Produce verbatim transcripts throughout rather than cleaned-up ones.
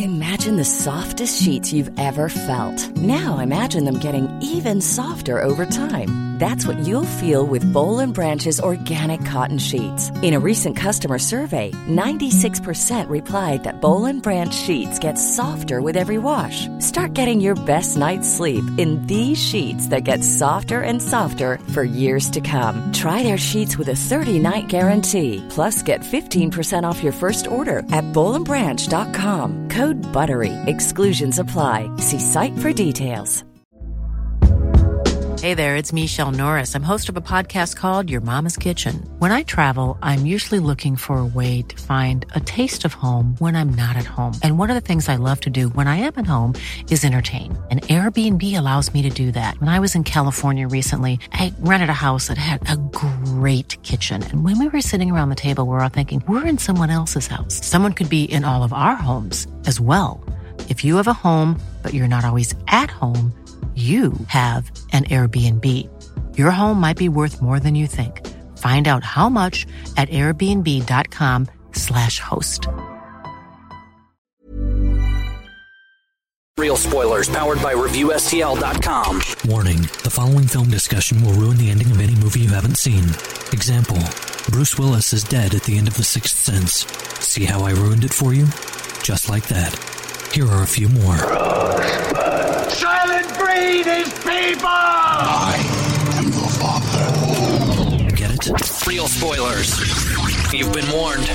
Imagine the softest sheets you've ever felt. Now imagine them getting even softer over time. That's what you'll feel with Boll and Branch's organic cotton sheets. In a recent customer survey, ninety-six percent replied that Boll and Branch sheets get softer with every wash. Start getting your best night's sleep in these sheets that get softer and softer for years to come. Try their sheets with a thirty-night guarantee. Plus, get fifteen percent off your first order at boll and branch dot com. Code BUTTERY. Exclusions apply. See site for details. Hey there, it's Michelle Norris. I'm host of a podcast called Your Mama's Kitchen. When I travel, I'm usually looking for a way to find a taste of home when I'm not at home. And one of the things I love to do when I am at home is entertain. And Airbnb allows me to do that. When I was in California recently, I rented a house that had a great kitchen. And when we were sitting around the table, we were all thinking, we're in someone else's house. Someone could be in all of our homes as well. If you have a home, but you're not always at home, you have an Airbnb. Your home might be worth more than you think. Find out how much at airbnb.com slash host. Real spoilers powered by Review S T L dot com. Warning, the following film discussion will ruin the ending of any movie you haven't seen. Example, Bruce Willis is dead at the end of The Sixth Sense. See how I ruined it for you? Just like that. Here are a few more. Silent breed is people! I am your father. Get it? Real spoilers. You've been warned.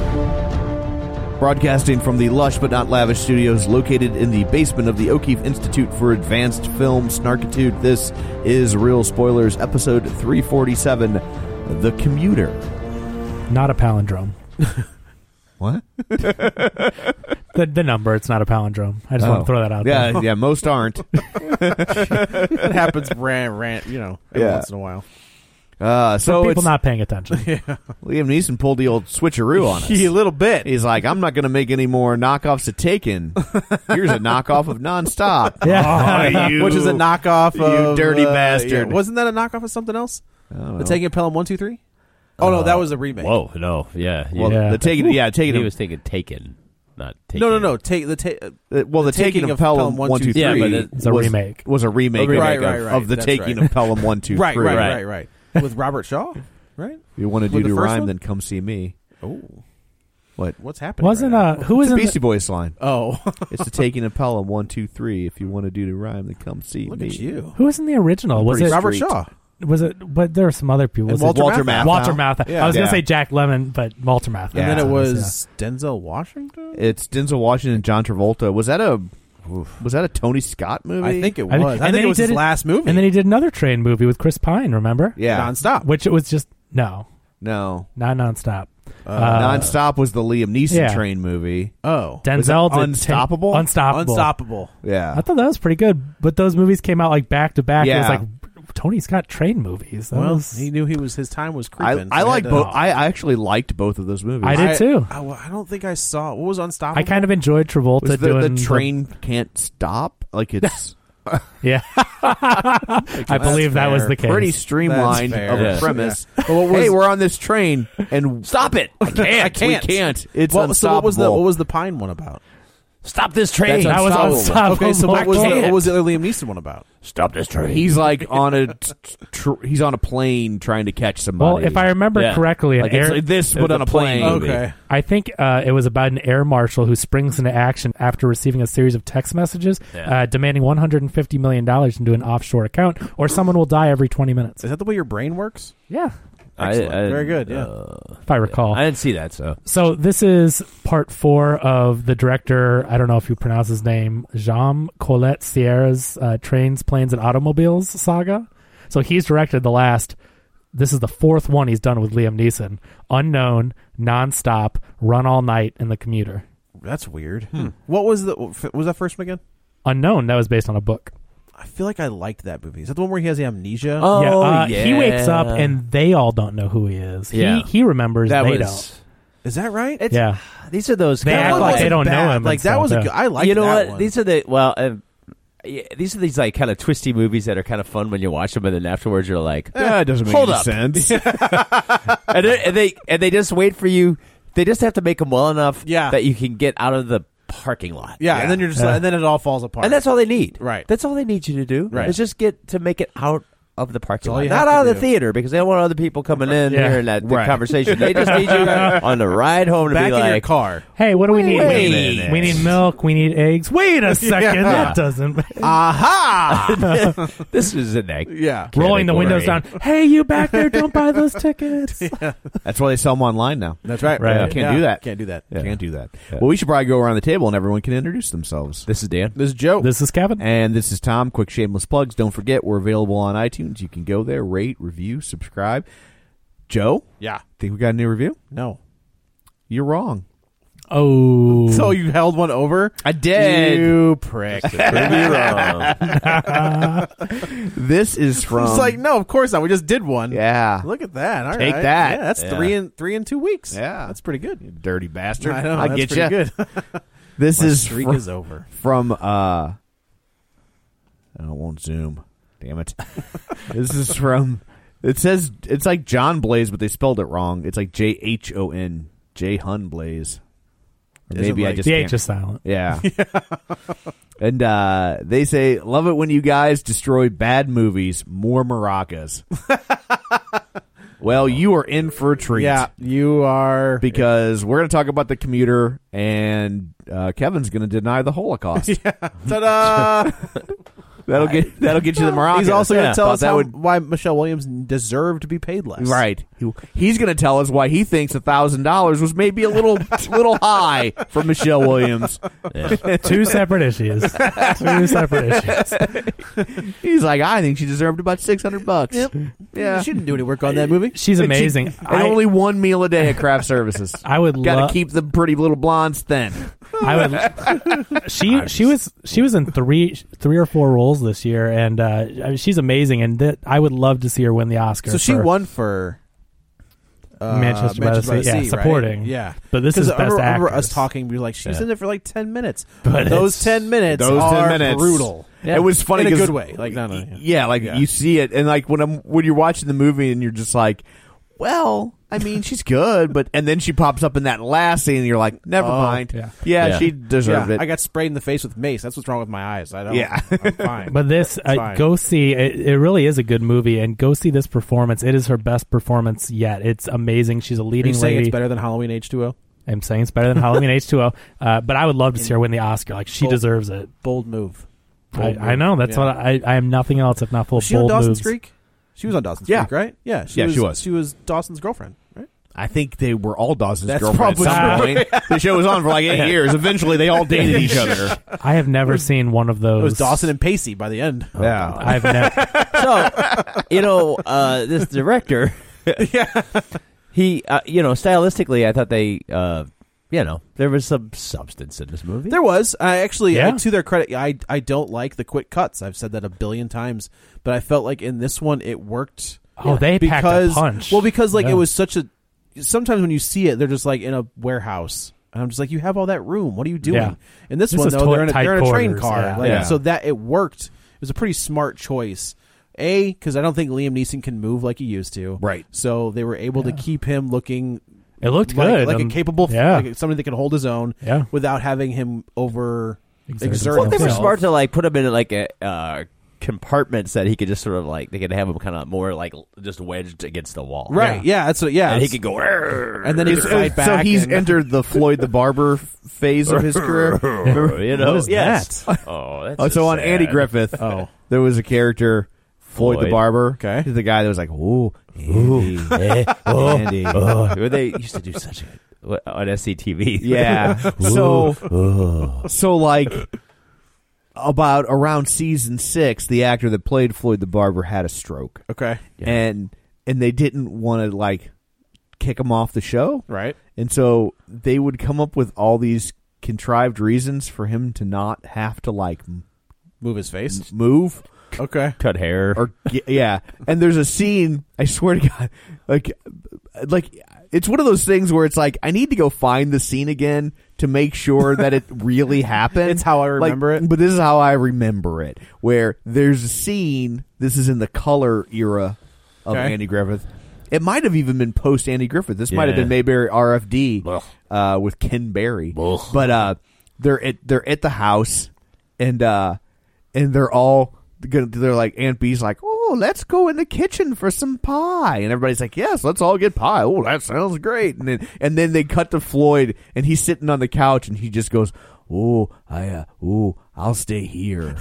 Broadcasting from the lush but not lavish studios located in the basement of the O'Keefe Institute for Advanced Film Snarkitude, this is Real Spoilers, episode three forty-seven, The Commuter. Not a palindrome. What? the the number, it's not a palindrome. I just oh. want to throw that out yeah, there. Yeah, most aren't. It happens ran, ran, you know, every yeah. once in a while. Uh, so For people it's, not paying attention. Yeah. Liam Neeson pulled the old switcheroo on us. a little bit. He's like, I'm not going to make any more knockoffs of Taken. Here's a knockoff of Nonstop. Yeah. Oh, you, Which is a knockoff you of... dirty uh, bastard. yeah. Wasn't that a knockoff of something else? I don't know. The Taking Pelham one two three? Oh, no, that was a remake. Whoa, no, yeah. Well, Yeah. the Taken, yeah, Taken. He was thinking Taken, not Taken. No, no, no. Take the ta- Uh, well, the, The Taking, Taking of of Pelham Pelham one two three Yeah, but it- It's a was, remake. was a remake, A remake, of, right, right, right. of the That's Taking right. of Pelham one two three. Right, right, Right. right, right. With Robert Shaw, right? If you want to do With the to first rhyme, one? then come see me. Oh. What? What's happening? Wasn't right uh now? who was It's a in the, Beastie Boys line. Oh. It's the Taking of Pelham one two three. If you want to do to rhyme, then come see Look me. at you. who was in the original? Was Pretty it Robert Street. Shaw. was it but there were some other people. And Was Walter, it Walter Matthau. Matthau. Walter Matthau. Yeah. I was Yeah. gonna say Jack Lemmon, but Walter Matthau. And then Yeah. it Yeah. was Denzel Washington? It's Denzel Washington and John Travolta. Was that a was that a Tony Scott movie? I think it I was. think- I, and think then it he was did his it- last movie. And then he did another train movie with Chris Pine, remember? Yeah. Nonstop. Which it was just no, No. not nonstop. Uh, Uh, Nonstop was the Liam Neeson yeah. train movie. oh. Denzel did Unstoppable? Ten- Unstoppable. Unstoppable. Yeah. I thought that was pretty good, but those movies came out like back to back. It Yeah. was like Tony Scott train movies. That Well, was, he knew he was his time was I, creeping. I so he like had to- both. I I actually liked both of those movies. I did too. I, I don't think I saw. What was Unstoppable? I kind of enjoyed Travolta Was the, doing the train can't stop? Like it's Yeah, I believe that was fair. the case. pretty streamlined That's fair. of a Yeah. premise. But what was- Hey, we're on this train and Stop it! I can't. I can't. We can't. It's What, unstoppable. so what was the what was the Pine one about? Stop this train! That was Unstoppable. Okay, so what was, the, I what was the Liam Neeson one about? Stop this train! He's like on a t- tr- he's on a plane trying to catch somebody. Well, if I remember Yeah. correctly, an like it's air, like this, it but was on a a plane plane. movie. Okay. I think uh, it was about an air marshal who springs into action after receiving a series of text messages Yeah. uh, demanding one hundred fifty million dollars into an offshore account, or someone will die every twenty minutes. Is that the way your brain works? Yeah, I, Excellent. I- Very good, yeah. uh, if I recall. I didn't see that, so So this is part four of the director, I don't know if you pronounce his name, Jean Colette Sierra's uh, Trains, Planes, and Automobiles saga. So he's directed the last, this is the fourth one he's done with Liam Neeson. Unknown, Nonstop, Run All Night, and The Commuter. That's weird. What was the what was that first one again? Unknown, that was based on a book. I feel like I liked that movie. Is that the one where he has the amnesia? Oh, yeah, uh, yeah. He wakes up and they all don't know who he is. Yeah. He, he remembers, that they was. Is that right? It's, Yeah. These are those. They kind act of like wasn't they don't know bad. him and Like that stuff, was a yeah. good. I like you know that what? one. These are the well. Uh, yeah, these are these like kind of twisty movies that are kind of fun when you watch them, and then afterwards you're like, Yeah, it doesn't make Hold any up. sense. and, they, and they and they just wait for you. They just have to make them well enough Yeah. that you can get out of the parking lot. Yeah, and then you're just Yeah. like, and then it all falls apart. And that's all they need. Right. That's all they need you to do. Right. Is just get to make it out of the parking all lot. you Not have to out of the do. theater, because they don't want other people coming in Yeah. hearing that Right. conversation. They just need you on the ride home to back be in like, your car. Hey, what do we need? Wait a we, need minute. we need milk. We need eggs. Wait a second. Yeah. That doesn't. Aha! this is an egg. yeah. Rolling the Category. windows down. Hey, you back there! Don't buy those tickets. That's why they sell them online now. That's right. Right. Yeah. Can't Yeah. do that. Can't do that. Can't do that. Yeah. Well, we should probably go around the table and everyone can introduce themselves. This is Dan. This is Joe. This is Kevin. And this is Tom. Quick shameless plugs. Don't forget, we're available on iTunes. You can go there, rate, review, subscribe. Joe, yeah. think we got a new review? No. You're wrong. Oh, So you held one over? I did. You prick. This is from. It's like, no, of course not. We just did one. yeah. Look at that. All right. Take that. Yeah, that's Yeah. three in three in two weeks. Yeah. That's pretty good. You dirty bastard. I know. I'll that's get pretty you. good. This My is streak from, is over. from uh oh, it won't zoom. Damn it. This is from it says it's like John Blaze, but they spelled it wrong. It's like J H O N. J Hun Blaze. Or Is it maybe I like- just the can't- H is silent. Yeah. And uh, they say, love it when you guys destroy bad movies. More maracas. Well, you are in for a treat. Yeah, you are. Because we're going to talk about The Commuter, and uh, Kevin's going to deny the Holocaust. Ta-da! That'll get that'll get you the maracas. He's also going to Yeah. tell Thought us that how, would why Michelle Williams deserved to be paid less. right. He, he's going to tell us why he thinks a thousand dollars was maybe a little little high for Michelle Williams. Two separate issues. Two separate issues. He's like, I think she deserved about six hundred bucks. Yep. Yeah. She didn't do any work on that movie. She's amazing. And I, only one meal a day at craft services. I would Got love. to keep the pretty little blondes thin. I would. She she was she was in three three or four roles this year, and uh, I mean, she's amazing. And that, I would love to see her win the Oscar. So she for won for uh, Manchester by the Sea. Yeah, right? supporting. Yeah, But this 'Cause is I best remember, I remember actress. us talking. We were like, she was Yeah. in there for like ten minutes. But those it's- ten minutes Those are ten minutes brutal. It was funny in a 'cause- good way. Like no, no, yeah. Yeah, like Yeah. you see it, and like when I'm when you're watching the movie, and you're just like, well, I mean, she's good, but and then she pops up in that last scene, and you're like, never Oh, mind. yeah. Yeah, Yeah. she deserved Yeah, it. I got sprayed in the face with mace. That's what's wrong with my eyes. I don't. Yeah. I'm fine. But this, uh, fine. go see. It, it really is a good movie, and go see this performance. It is her best performance yet. It's amazing. She's a Are you leading saying lady. it's better than Halloween H two O? I'm saying it's better than Halloween H two O. Uh, but I would love to see her win the Oscar. Like she Bold- deserves it. Bold move. I, Bold I move. know. That's Yeah. what I. I am nothing else if not full Was she on bold Dawson's moves. Creek? She was on Dawson's Yeah. Creek, right? Yeah, she Yeah, was, she was. She was Dawson's girlfriend, right? I think they were all Dawson's That's girlfriends. probably at some true. point. The show was on for like eight years. Eventually, they all dated each other. I have never seen one of those. It was Dawson and Pacey by the end. Yeah. I've never. So, you know, uh, this director, yeah. he, uh, you know, stylistically, I thought they, uh, you know, there was some substance in this movie. There was. I actually, Yeah. uh, to their credit, I I don't like the quick cuts. I've said that a billion times, but I felt like in this one it worked. Oh, they packed a because punch. well, because like Yeah. it was such a. Sometimes when you see it, they're just like in a warehouse, and I'm just like, you have all that room. What are you doing? Yeah. In this, This one, is though, to- they're in a, tight they're in a train quarters, car, yeah. like, Yeah. so that it worked. It was a pretty smart choice. A, because I don't think Liam Neeson can move like he used to. Right. So they were able to keep him looking. It looked like, good. like Um, a capable, yeah. like somebody that can hold his own, Yeah. without having him over Exert exert Well, they were himself. smart to like put him in like a uh, compartments that he could just sort of like they could have him kind of more like just wedged against the wall, Right? Yeah, that's what. Yeah, And he it's- could go, "Arr!" and then he could So- fight back. so he's and- entered the Floyd the Barber f- phase of his career. you know, What is yes. that? Oh, that's Oh, so on sad. Andy Griffith, Oh. there was a character, Floyd, the Floyd. Barber. Okay. He's the guy that was like, ooh, Andy, Eh, oh, Andy. oh. They used to do such a on S C T V. Yeah. so, so like about around season six, the actor that played Floyd the Barber had a stroke, Okay, and and they didn't want to like kick him off the show, right. and so they would come up with all these contrived reasons for him to not have to like m- Move his face. move. Okay. Cut hair. Or yeah, and there's a scene. I swear to God, like, like it's one of those things where it's like I need to go find the scene again to make sure that it really happened. It's how I Like, remember it. but this is how I remember it. Where there's a scene. This is in the color era of Okay. Andy Griffith. It might have even been post Andy Griffith. This might have Yeah. been Mayberry R F D Ugh. uh, with Ken Berry. Ugh. But uh, they're at they're at the house, and uh, and they're all gonna, they're like Aunt Bee's like, oh, let's go in the kitchen for some pie, and everybody's like, yes, let's all get pie. Oh, that sounds great. And then and then they cut to Floyd, and he's sitting on the couch, and he just goes, oh, I uh, oh, I'll stay here.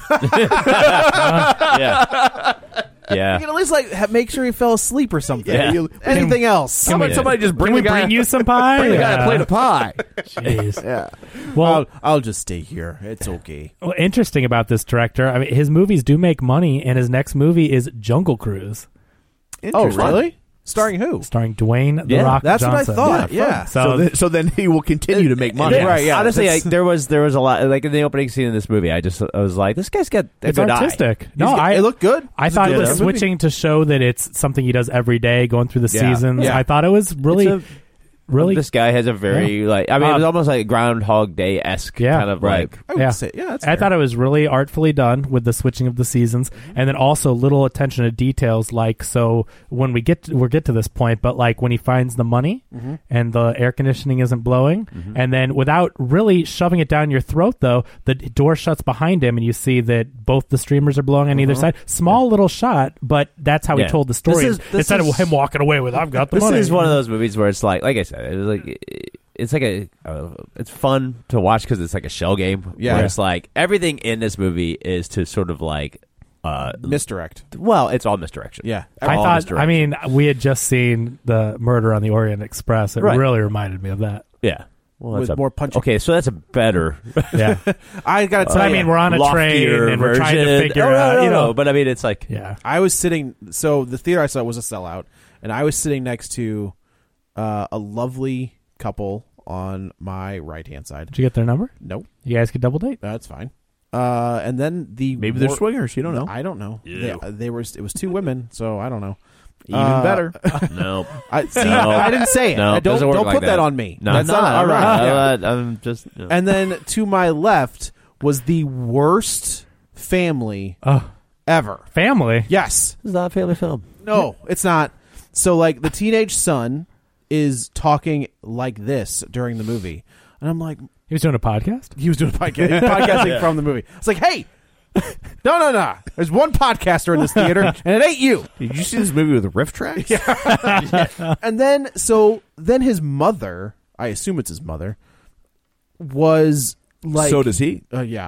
yeah. Yeah. You can at least like ha- make sure he fell asleep or something. Yeah. You- Anything else? Somebody, we- somebody just bring Can we the guy, bring you some pie? bring the guy a Yeah. plate of pie. Jeez. Yeah. Well, I'll, I'll just stay here. It's okay. well, interesting about this director. I mean, his movies do make money, and his next movie is Jungle Cruise, Oh, Interesting. really? Starring who? starring Dwayne the Yeah, Rock That's Johnson. what I thought. Yeah. So, So then, so then he will continue to make money. Yeah. Right, yeah. Honestly, That's- like, there was there was a lot like in the opening scene in this movie. I just I was like, this guy's got a it's good eye. artistic. No, He's- I it looked good. I It's a thought good it was movie. switching to show that it's something he does every day, going through the Yeah. seasons. Yeah. I thought it was really, It's a- really. This guy has a very like I mean, it was Uh, almost like Groundhog Day esque Yeah. kind of Right. like. I would yeah. say, yeah, that's I fair. thought it was really artfully done with the switching of the seasons, and then also little attention to details. Like, so when we get to, we'll get to this point, but like when he finds the money Mm-hmm. and the air conditioning isn't blowing, and then without really shoving it down your throat, though, the door shuts behind him, and you see that both the streamers are blowing on either side. Small little shot, but that's how Yeah. he told the story. This is- this Instead is- of him walking away with "I've got the This money." is one of those movies where it's like, like I said, it was like it's like a, uh, it's fun to watch because it's like a shell game. Yeah. where it's like everything in this movie is to sort of like, uh, misdirect. well, it's all misdirection. Yeah. I all thought. misdirection. I mean, we had just seen the Murder on the Orient Express. It Right. really reminded me of that. yeah. Well, With that's a, more punch. Okay, so that's a better. Yeah. I gotta So tell I you, mean, we're on a train loftier and we're trying to version. figure Oh, no, out, no, you no, know. but I mean, it's like Yeah. I was sitting. So the theater I saw was a sellout, and I was sitting next to uh, a lovely couple on my right hand side. Did you get their number? Nope, You guys could double date. that's fine. Uh, and then the Maybe they're war- swingers. You don't know. I don't know. They, they were. It was two women, so I don't know. Even Uh, better. no, I see. No. I didn't say it. no, I don't doesn't work don't like put that. that. on me. No, That's no, not all right. Yeah. Uh, I'm just. You know. And then to my left was the worst family Oh, ever. family. Yes. This is not a family film. No, it's not. So, like, the teenage son is talking like this during the movie. And I'm like, He was doing a podcast. he was doing a podcast, he was podcasting from the movie. It's like, hey, no, no, no. There's one podcaster in this theater, and it ain't you. Did you see this movie with riff tracks? And then, so then his mother, I assume it's his mother, was like, So does he. Uh, yeah.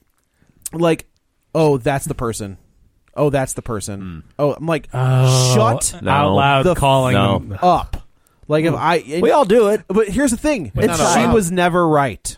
Like, oh, that's the person. Oh, that's the person. Oh, I'm like, Oh, shut No. out loud the calling no. him. up. Like, if I. and- We all do it. But here's the thing. But not she allowed. was never right.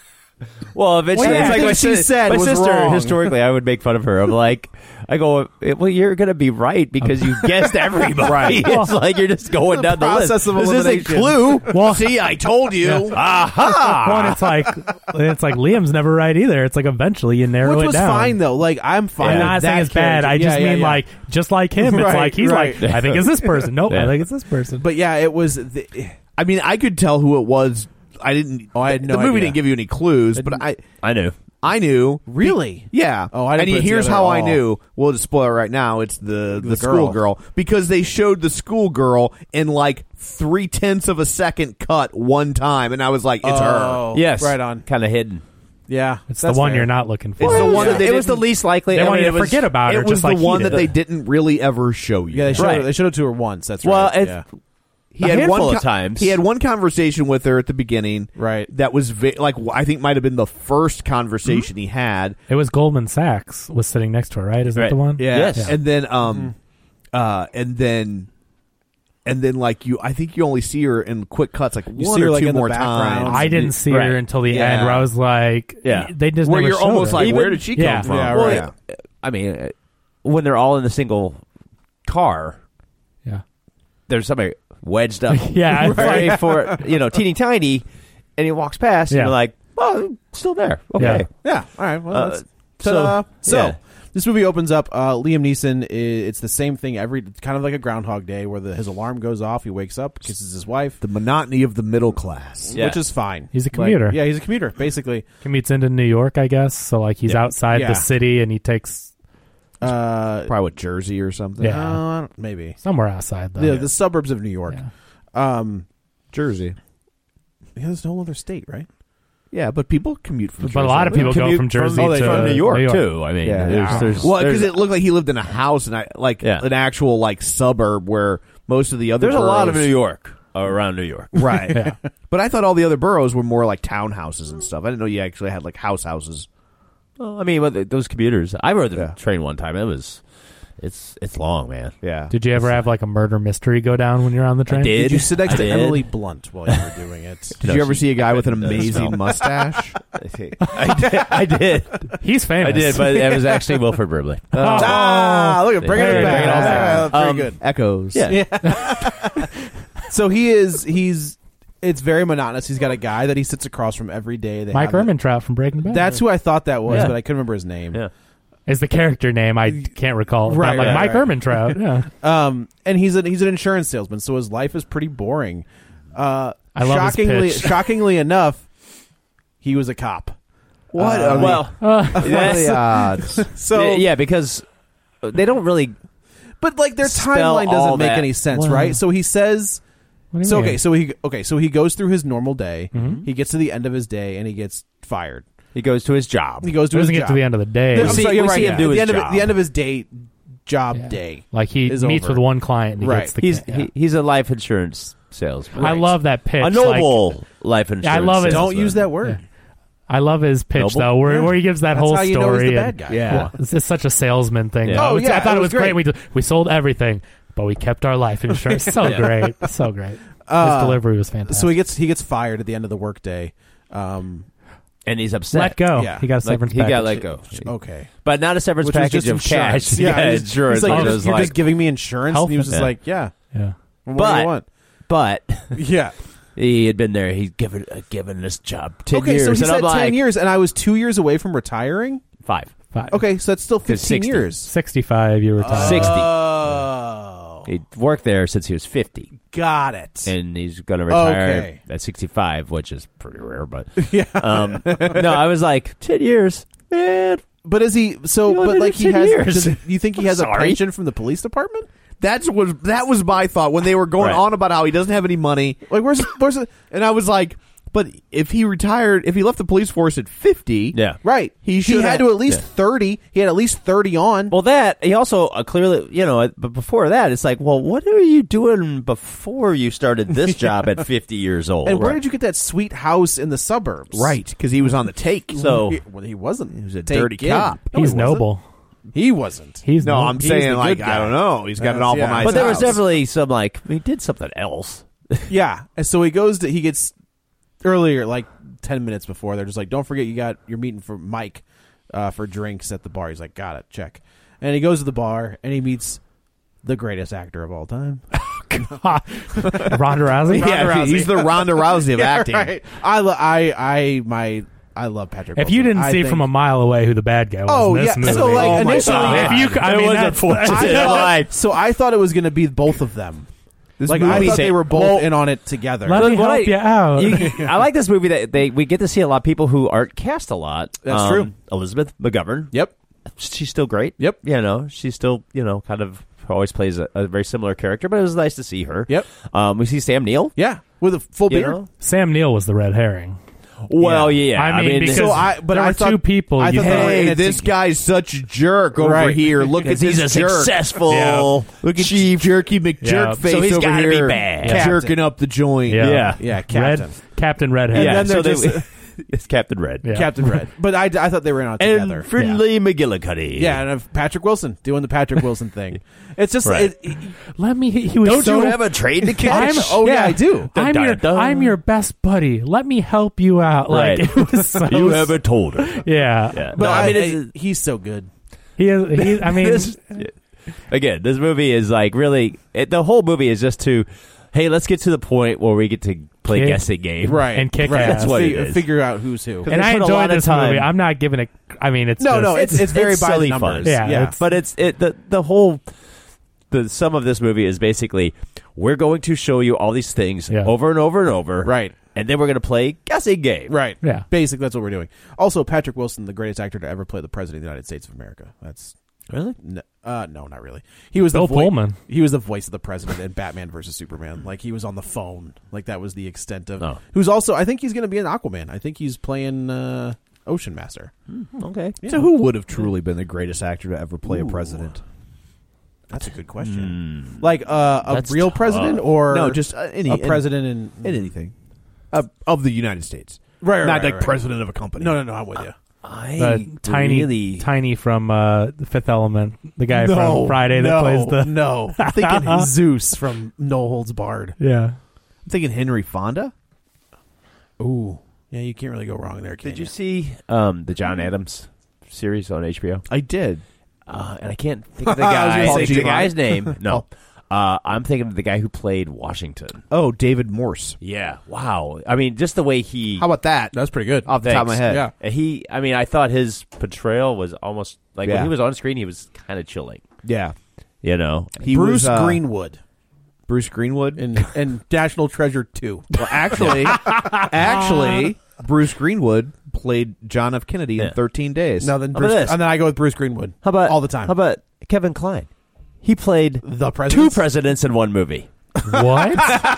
Well, eventually, Well, it's like everything my, she sis- said my was sister. wrong. Historically, I would make fun of her. I'm like, I go, well, you're gonna be right because you guessed everybody. Right. It's like you're just going down the process list. of This is a elimination. clue. Well, See, I told you. Aha! Well, and it's like it's like Liam's never right either. It's like eventually you narrow Which it was down. fine, though. Like, I'm fine I'm with not that saying it's bad. character. I just Yeah, yeah, mean yeah. like just like him. It's Right, like he's right. like I think it's this person. Nope, Yeah. I think it's this person. But yeah, it was. The, I mean, I could tell who it was. I didn't. Oh, I had no The movie idea. didn't give you any clues, but I, I knew. I knew. Really? Yeah. Oh, I didn't And put it here's together how at I all. knew. We'll just spoil it right now. It's the the, The school girl. girl because they showed the school girl in like three tenths of a second cut one time, and I was like, it's her. Oh, Yes, Right on. Kind of hidden. Yeah. it's that's the one fair. you're not looking for. It's the one Yeah. that they it was the didn't- least likely. They I want mean, you it to was, forget about her. It was just the like he one that did. they didn't really ever show you. Yeah, they showed, Right. it, they showed it to her once. That's Well, right. it's- yeah. He a had handful one of times. He had one conversation with her at the beginning, Right. That was va- like I think might have been the first conversation he had, It was Goldman Sachs was sitting next to her, right? Is that Right. the one? yeah. Yes. And then, um, uh, and then, and then like you, I think you only see her in quick cuts, like You one see her, or like, two in the more background. times. I didn't see Right. her until the Yeah. end, where I was like, Yeah. they just where never you're showed almost her. like, Even- where did she come Yeah. from? Yeah, Well, right. I mean, uh, when they're all in a single car, yeah, there's somebody wedged up. Yeah, it's ready like- for you know, teeny tiny, and he walks past, and Yeah. you're like, oh, still there. Okay. Yeah. Yeah. All right. Well, Uh, that's, so, ta-da. so yeah. this movie opens up. Uh, Liam Neeson. Is, it's the same thing every, kind of like a Groundhog Day, where the, his alarm goes off. He wakes up, kisses his wife, The monotony of the middle class. Yeah. which is fine. He's a Like, commuter. yeah, he's a commuter, basically. commutes into New York, I guess. So like he's Yeah. outside Yeah. the city and he takes Uh, Probably with Jersey or something. Yeah. uh, I don't- maybe somewhere outside though. the, the suburbs of New York. Yeah. Um, Jersey. yeah, there's no other state, right? Yeah, but people commute from. But a lot of people go Commute from Jersey from, to from New York, New York. too. I mean, Yeah. there's, there's, well, there's- because it looked like he lived in a house and I like Yeah. an actual like suburb where most of the other there's a lot of boroughs- New York around New York. right? Yeah. But I thought all the other boroughs were more like townhouses and stuff. I didn't know you actually had like house houses. Well, I mean, well, those commuters. I rode the Yeah. train one time. It was, it's it's long, man. Yeah. Did you ever have like a murder mystery go down when you're on the train? did. Did you sit next I to did. Emily Blunt while you were doing it? Did No, you ever she- see a guy with an I bet it does amazing smell. mustache? I did. I did. He's famous. I did, but it was actually Wilford Brimley. Ah, look at bringing There it you back. go. That's pretty Um, good. Echoes. Yeah. So he is. He's. It's very monotonous. He's got a guy that he sits across from every day. They Mike have it. Ehrmantraut from Breaking Bad. That's who I thought that was, Yeah. but I couldn't remember his name. Yeah. is the character name. I can't recall. Right, I'm like right, Mike right. Ehrmantraut. Yeah. Um, and he's a, he's an insurance salesman, so his life is pretty boring. Uh, I love his shockingly, pitch. shockingly enough, he was a cop. What? Uh, I mean, Well, what are that's- the odds? So yeah, because they don't really. but like their Spell timeline all doesn't make that. any sense, Wow. right? So he says. What do you So mean? okay, so he okay, so he goes through his normal day. Mhm. He gets to the end of his day and he gets fired. He goes to his job. He goes to He his doesn't get job. to the end of the day. I'm We see- sorry, you're we right. see him yeah. do the his end Of, job. it- the end of his day, job Yeah. day. Like he is meets over. with one client and he Right. gets the He's yeah. he, he's a life insurance salesman. I love that pitch. a like- noble life insurance. I love it. salesman. Don't use that word. Yeah. I love his pitch Noble? though, where Yeah. where he gives that That's whole how you know story. he's the and- bad guy. Yeah. It's just such a salesman thing. Yeah. though. Oh, It's- yeah, I thought it it was was great. great. We we sold everything, but we kept our life insurance. So Yeah. great, so great. Uh, His delivery was fantastic. So he gets he gets fired at the end of the workday. Um, and he's upset. let go. Yeah. He got a Like, severance he got package. let go, okay, but not a severance which was package just of insurance. cash. Yeah, yeah, he's- insurance. He's like, which you're, was just, you're like, just giving me insurance. Health And he was just Yeah. like, yeah. Yeah. Well, what do But- you want? but Yeah. he had been there. He's given uh, given this job ten Okay, years. so he and said I'm like, ten years, and I was two years away from retiring. Five. Five. Okay, so that's still fifteen sixty. years. sixty-five. You retired. Sixty. Oh, He worked there since he was fifty, got it. and he's going to retire Okay. at sixty-five, which is pretty rare. But yeah, um, no, I was like ten years, man. but is he so? You But wanted like it he ten has. years. Does, you think he has a Sorry. pension from the police department? That's was that was my thought when they were going Right. on about how he doesn't have any money. Like, where's where's it? And I was like, but if he retired, if he left the police force at fifty, Yeah. Right. He He, should had have- to at least Yeah. thirty. He had at least thirty on. Well, that he also uh, clearly, you know, but before that, it's like, well, what are you doing before you started this job at fifty years old? and where did you get that sweet house in the suburbs? right? Because he was on the take. So He, well, he wasn't. He was a dirty cop. He's noble. He wasn't. He's no, noble. I'm He's saying the like good I guy. don't know. He's got an Yes, awful yeah. nice. But there was house. definitely some like he did something else. Yeah. And so he goes to. He gets earlier, like ten minutes before. They're just like, "Don't forget, you got you're meeting for Mike uh, for drinks at the bar." He's like, "Got it, check." And he goes to the bar and he meets the greatest actor of all time. Ronda Rousey. yeah, Ronda Rousey. he's the Ronda Rousey of Yeah, acting. right. I, lo- I, I, my, I love Patrick. If Wilson. you didn't I see think- from a mile away who the bad guy was, Oh, in this yeah. movie. So, like, oh my initially- God. if you, I It mean, was that's, unfortunate. I Yeah, thought, like- so I thought it was going to be both of them. This Like I movie- thought they were both Well, in on it together. Let me What help I- you out. You- I like this movie that they we get to see a lot of people who aren't cast a lot. That's Um, true. Elizabeth McGovern. Yep. She's still great. Yep. You know, she's still, you know, kind of always plays a, a very similar character, but it was nice to see her. Yep. Um, we see Sam Neill. Yeah, with a full You beard. know? Sam Neill was the red herring. Well, yeah. I mean, because So I- but there I were thought- two people. I you thought they had- were in Hey, it this to- guy's such a jerk over Right. here. Look at because this he's a jerk. successful Yeah. Look at Chief Jerky McJerk Yeah. face So he's over gotta be here, bad. jerking up the joint. Yeah. Yeah. Yeah, Captain. Red, Captain Redhead. And Yeah, then so they're they- just- it's Captain Red. Yeah. Captain Red. But I, I thought they were in on it And together. Friendly McGillicuddy. Yeah, and of Patrick Wilson doing the Patrick Wilson thing. It's just Right. it, it- Let me. He was Don't so, you have a train to catch? I'm- oh yeah, I do. I'm Dun, your, dun, dun. I'm your best buddy. Let me help you out. Like Right. it was so. you haven't told her. Yeah. Yeah. But No, I, I mean, I- it's, he's so good. He is. He, I mean, this, again, this movie is like really. It, the whole movie is just to, hey, let's get to the point where we get to play Kick- guessing game. Right. And kick right. ass. That's what Fi- it is. Figure out who's who. and they I put a enjoyed lot of this time- movie. I'm not giving it. I mean, it's No, just, no, it's it's very by the silly numbers. fun. Yeah, yeah. it's- But it's it the the whole the sum of this movie is basically we're going to show you all these things Yeah. over and over and over. Right. And then we're going to play guessing game. right. Yeah. Basically, that's what we're doing. Also, Patrick Wilson, the greatest actor to ever play the president of the United States of America. That's Really? No, uh, no, not really. He was Bill the voi- Pullman. He was the voice of the president in Batman versus Superman. Like he was on the phone. Like that was the extent of. Oh. Who's also? I think he's going to be in Aquaman. I think he's playing uh, Ocean Master. Okay. Yeah. So who would have truly been the greatest actor to ever play Ooh. a president? That's a good question. Mm. Like uh, a That's real tough. president or No, just uh, any a any- president in, in anything uh, of the United States. Right, right, Not right, like right. president of a company. No, no, no. I'm with you. I The tiny, really... tiny from uh, The Fifth Element, the guy no, from Friday that no, plays the. no. I'm thinking Zeus from No Holds Barred. Yeah. I'm thinking Henry Fonda. Ooh, yeah. You can't really go wrong there. Can Did you see um, the John Adams series on H B O? I did. Uh, and I can't think of the I was guy. gonna say the Giamatti. guy's name. No, uh, I'm thinking of the guy who played Washington. Oh, David Morse. Yeah. Wow. I mean, just the way he. How about that? That's pretty good. Off the top of my Thanks. head. Yeah. He. I mean, I thought his portrayal was almost like Yeah. when he was on screen, he was kind of chilling. Yeah. You know. He Bruce was, uh, Greenwood Bruce Greenwood. in, in National Treasure two. Well, actually, actually, Bruce Greenwood played John F. Kennedy Yeah. in thirteen days. No, then How about Bruce, this? and then I go with Bruce Greenwood. How about all the time? How about Kevin Kline? He played the two president? presidents in one movie. What?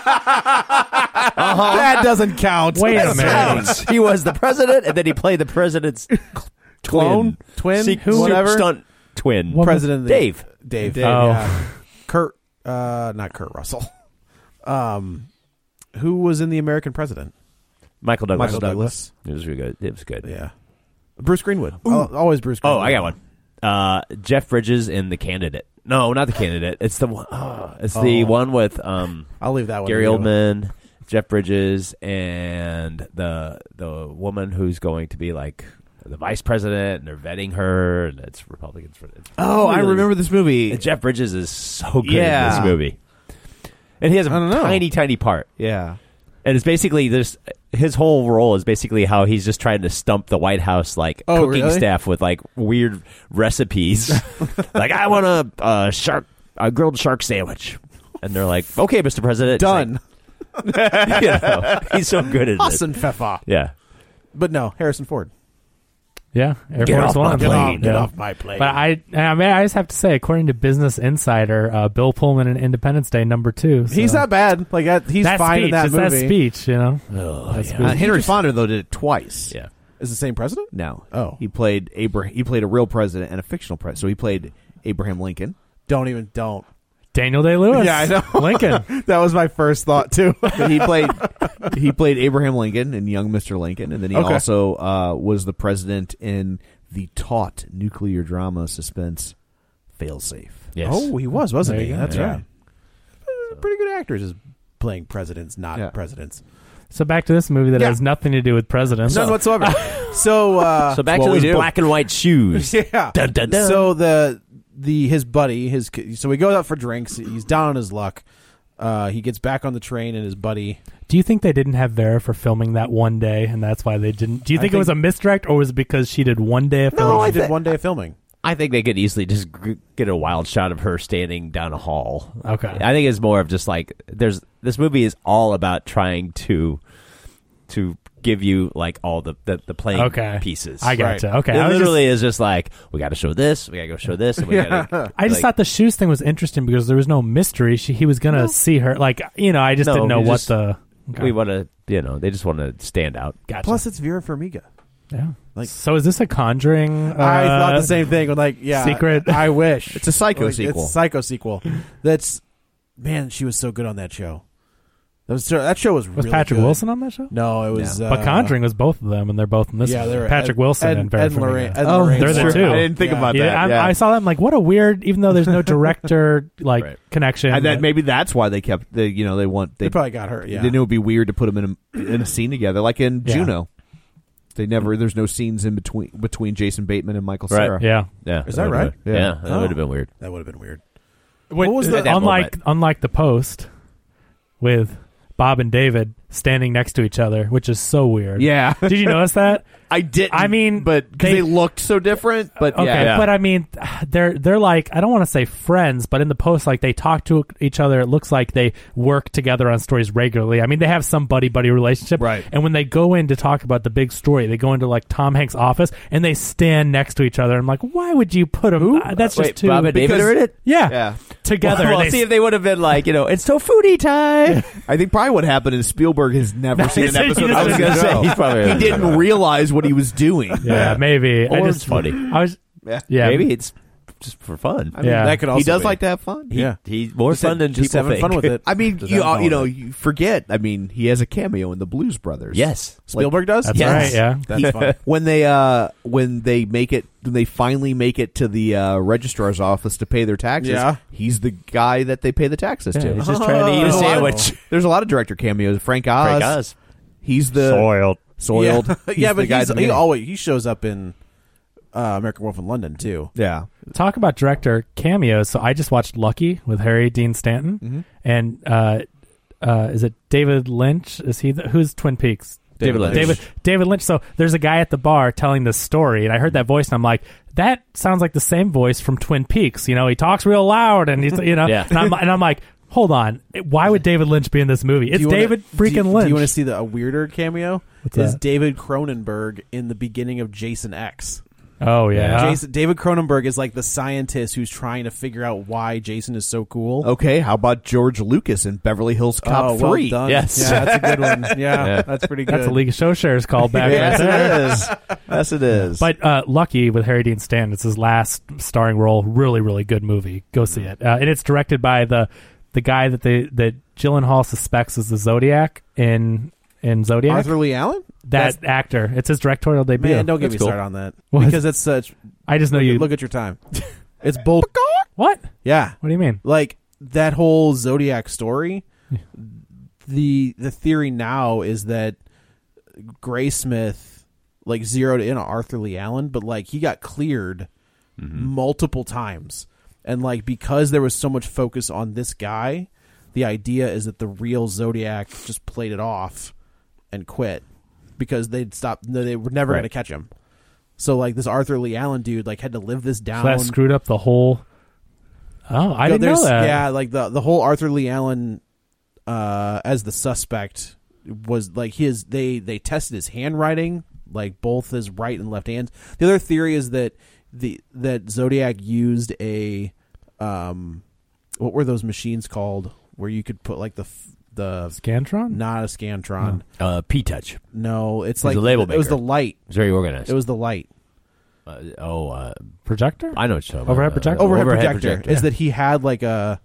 That doesn't count. Wait a That's minute. counts. He was the president, and then he played the president's Clone? Twin? Se- Who? super Whatever. stunt twin. What- President of the- Dave. Dave. Dave, Oh. yeah. Kurt. Uh, not Kurt Russell. Um, who was in The American President? Michael Douglas. Michael Douglas. It was really good. It was good. Yeah. Bruce Greenwood. Al- Always Bruce Oh, Greenwood. I got one. Uh, Jeff Bridges in The Candidate. No, not The Candidate. It's the one. Oh, it's the Oh. one with um, I'll leave that one. Gary to you. Oldman, Jeff Bridges, and the the woman who's going to be like the vice president, and they're vetting her, and it's Republicans. For, it's Oh, I really- remember this movie. And Jeff Bridges is so good Yeah. in this movie, and he has a I don't know. tiny, tiny part. Yeah. And it's basically this. His whole role is basically how he's just trying to stump the White House like Oh, cooking really? staff with like weird recipes. Like, I want a, a shark, a grilled shark sandwich, and they're like, "Okay, Mister President, It's Done. like, you know, he's so good at it. Hassan Fefa. Yeah, But no, Harrison Ford. Yeah. Air Get Force off my One. Get plane. off, get Yeah. off my plane. But I, I mean, I just have to say, according to Business Insider, uh, Bill Pullman in Independence Day number two. So. He's not bad. Like that, he's that fine speech, in that it's movie. that speech, you know. oh, That yeah. speech. Uh, Henry Fonda though did it twice. yeah. Is the same president? No. Oh. He played Abraham. He played a real president and a fictional president. So he played Abraham Lincoln. Don't even don't. Daniel Day Lewis. Yeah, I know. Lincoln. That was my first thought too. he played he played Abraham Lincoln in Young Mister Lincoln, and then he Okay. also uh, was the president in the taut nuclear drama suspense Failsafe. Yes. Oh, he was, wasn't There he? you go. That's Yeah. right. Uh, Pretty good actors is playing presidents, not Yeah. presidents. So back to this movie that Yeah. has nothing to do with presidents. None whatsoever. so, uh, So back what to we those do. black and white shoes. yeah. Dun, dun, dun. So the the his buddy, his so he goes out for drinks. He's down on his luck. Uh, he gets back on the train, and his buddy. Do you think they didn't have Vera for filming that one day, and that's why they didn't? Do you I think, think- it was a misdirect, or was it because she did one day of filming? No, I thi- did one day of filming. I think they could easily just g- get a wild shot of her standing down a hall. Okay. I think it's more of just like there's this movie is all about trying to to give you like all the the, the playing Okay. pieces. I gotcha. Right. Okay, It I was literally just, is just like we got to show this, we got to go show this, and we got to. I just thought the shoes thing was interesting because there was no mystery. She he was gonna see her, like you know. I just No, didn't know we what just- the. Okay. we want to, you know, they just want to stand out. Gotcha. Plus, it's Vera Farmiga. yeah. like- so is this a Conjuring? Uh, I thought the same thing. Like, yeah, secret? I wish It's a Psycho Like, sequel. It's a Psycho sequel. That's man. She was so good on that show. That was that show was Was really Patrick good. Wilson on that show? No, it was. But uh, Conjuring was both of them, and they're both in this. Yeah, one. they were Patrick Ed- Wilson Ed- and Vera Ed and Lorraine- Farmiga. Ed and Oh, Lorraine they're the Warren. two. I didn't think Yeah. about Yeah, that. I'm- yeah. I saw that. I'm like, what a weird. Even though there's no director like Right. connection, And that but- maybe that's why they kept the you know they want They they, probably got her. Yeah, they knew it'd be weird to put them in a in a scene together like in Yeah. Juno. They never there's no scenes in between between Jason Bateman and Michael Right. Cera. yeah. Yeah, Is that would've right? been- Yeah. Yeah, that Oh. would have been weird. that would have been weird. What was the- At that unlike moment. unlike the post with Bob and David standing next to each other, which is so weird. Yeah. Did you notice that? I didn't. I mean, but because they- they, looked so different. But Okay, yeah, but I mean, they're they're like, I don't want to say friends, but in the post, like they talk to each other. It looks like they work together on stories regularly. I mean, they have some buddy buddy relationship, Right. And when they go in to talk about the big story, they go into like Tom Hanks' office and they stand next to each other. I'm like, why would you put them? Uh, that's just Wait, too Bob and David because- are in it? yeah, yeah. together. Well, They- see if they would have been like, you know, it's so foodie time. I think probably what happened is Spielberg has never seen an He episode. just of doesn't the know. show. He's probably- He didn't realize what he was doing. yeah, maybe. I Or just it's funny. I was. Yeah. Yeah, Maybe it's just for fun. I mean, Yeah. that could also he does be. like to have fun. He- Yeah. he's more Just fun than just people having think. fun with it. I mean, Just you having uh, fun you know, with it. you forget. I mean, he has a cameo in the Blues Brothers. Yes. Spielberg does. That's Yes. right. Yeah. That's fun. When they uh when they make it when they finally make it to the uh, registrar's office to pay their taxes, Yeah. he's the guy that they pay the taxes Yeah, to. he's just trying to eat a There's lot of- sandwich. There's a lot of director cameos. Frank Oz. Frank Oz. He's the Soiled. soiled. Yeah, He's yeah the but guy he's, at the he beginning. always he shows up in uh, American Wolf in London too. yeah. Talk about director cameos. So I just watched Lucky with Harry Dean Stanton, Mm-hmm. and uh, uh, is it David Lynch? Is he the, who's Twin Peaks? David Lynch. David David Lynch. So there's a guy at the bar telling this story, and I heard that voice, and I'm like, that sounds like the same voice from Twin Peaks. You know, he talks real loud, and he's you know, Yeah. and, I'm, and I'm like, hold on, why would David Lynch be in this movie? It's Do you wanna- David do freaking you, Lynch. Do you want to see the a weirder cameo? What's is that? David Cronenberg in the beginning of Jason X. Oh yeah, Jason, David Cronenberg is like the scientist who's trying to figure out why Jason is so cool. Okay, how about George Lucas in Beverly Hills Cop Oh, well three? done. Yes. Yeah, that's a good one. Yeah, Yeah. that's pretty good. that's a League of Show Shares callback. Yes, right there. it is. Yes, it is. But uh, Lucky with Harry Dean Stanton, it's his last starring role. Really, really good movie. Go see it. Uh, and it's directed by the the guy that they that Gyllenhaal suspects is the Zodiac in in Zodiac. Arthur Lee Allen. that actor. It's his directorial debut. Man, don't get That's me cool. started on that What? because it's such. I just know Look, you. look at your time. It's bull. What? Yeah, What do you mean? like that whole Zodiac story. the The theory now is that Graysmith like zeroed in on Arthur Lee Allen, but like he got cleared multiple times, and like because there was so much focus on this guy, the idea is that the real Zodiac just played it off and quit because they'd stopped. No, they were never Right. going to catch him. So like this Arthur Lee Allen dude like had to live this down. So that screwed up the whole. Oh, I No, didn't know there's- that. Yeah, like the the whole Arthur Lee Allen uh, as the suspect was like his. They they tested his handwriting, like both his right and left hands. The other theory is that the that Zodiac used a um, what were those machines called where you could put like the f- the Scantron? not a Scantron. Uh, P-Touch. No, it's He's like a label it was maker. the light. It's very organized. It was the light. Uh, oh, uh, Projector? I know what you're talking Overhead about. projector? Uh, overhead, overhead projector, projector. is that he had like a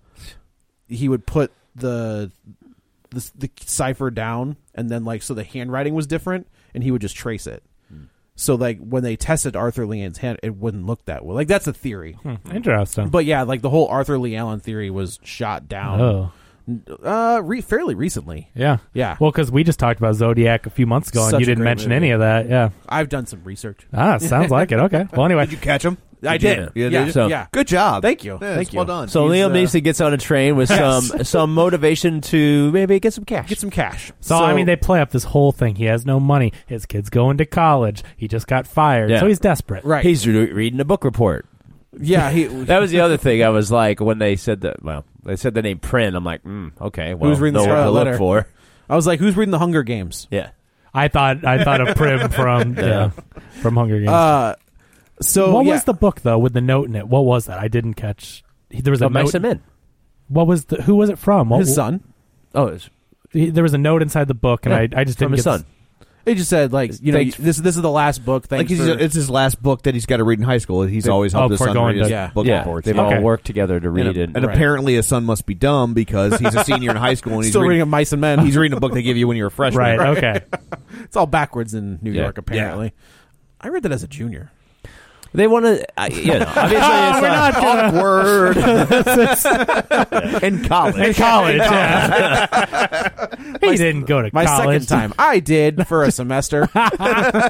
he would put the, the the cipher down and then like so the handwriting was different and he would just trace it. So like when they tested Arthur Lee Allen's hand, it wouldn't look that way. Like that's a theory. Hmm, interesting. But yeah, like the whole Arthur Lee Allen theory was shot down Oh, uh re- fairly recently. yeah. Yeah. Well, because we just talked about Zodiac a few months ago, Such and you a didn't great mention movie. any of that. Yeah. I've done some research. Ah, sounds like it. Okay. Well, anyway. did you catch him? I You did. did. Yeah, Yeah. did you? yeah. Good job. Thank you. Yeah, Thank it's you. well done. So He's, Liam uh, Neeson gets on a train with Yes. some some motivation to maybe get some cash. Get some cash. So, I mean, they play up this whole thing. He has no money. His kid's going to college. He just got fired. Yeah. So he's desperate. right. He's re- reading a book report. yeah, he That was the other thing. I was like, when they said that, well, they said the name Prin. I'm like, mm, okay, well, Who's reading the know what to Scarlet look Letter? for. I was like, who's reading the Hunger Games? Yeah. I thought I thought of Prim from yeah, from Hunger Games. Uh so what yeah. was the book though with the note in it? What was that? I didn't catch. There was a Oh, note. Mice Men. What was the? Who was it from? What, his son? Oh, it's he- there was a note inside the book, and Yeah, I I just from didn't his get son. He just said like you know Thanks- this this is the last book. Like Thanks he's, for, it's his last book that he's got to read in high school. He's always oh, helped his before son going read his to- Yeah. book yeah, reports. they've Okay. all worked together to read and, it. and apparently his son must be dumb because he's a senior in high school and he's still reading reading, a Mice and Men. he's reading a book they give you when you're a freshman. right. Okay. It's all backwards in New Yeah. York apparently. I read that as a junior. They want to, uh, you know, obviously it's We're uh, not Awkward. in college. in college. Yeah. he didn't go to My college. second time, I did for a semester. He's like,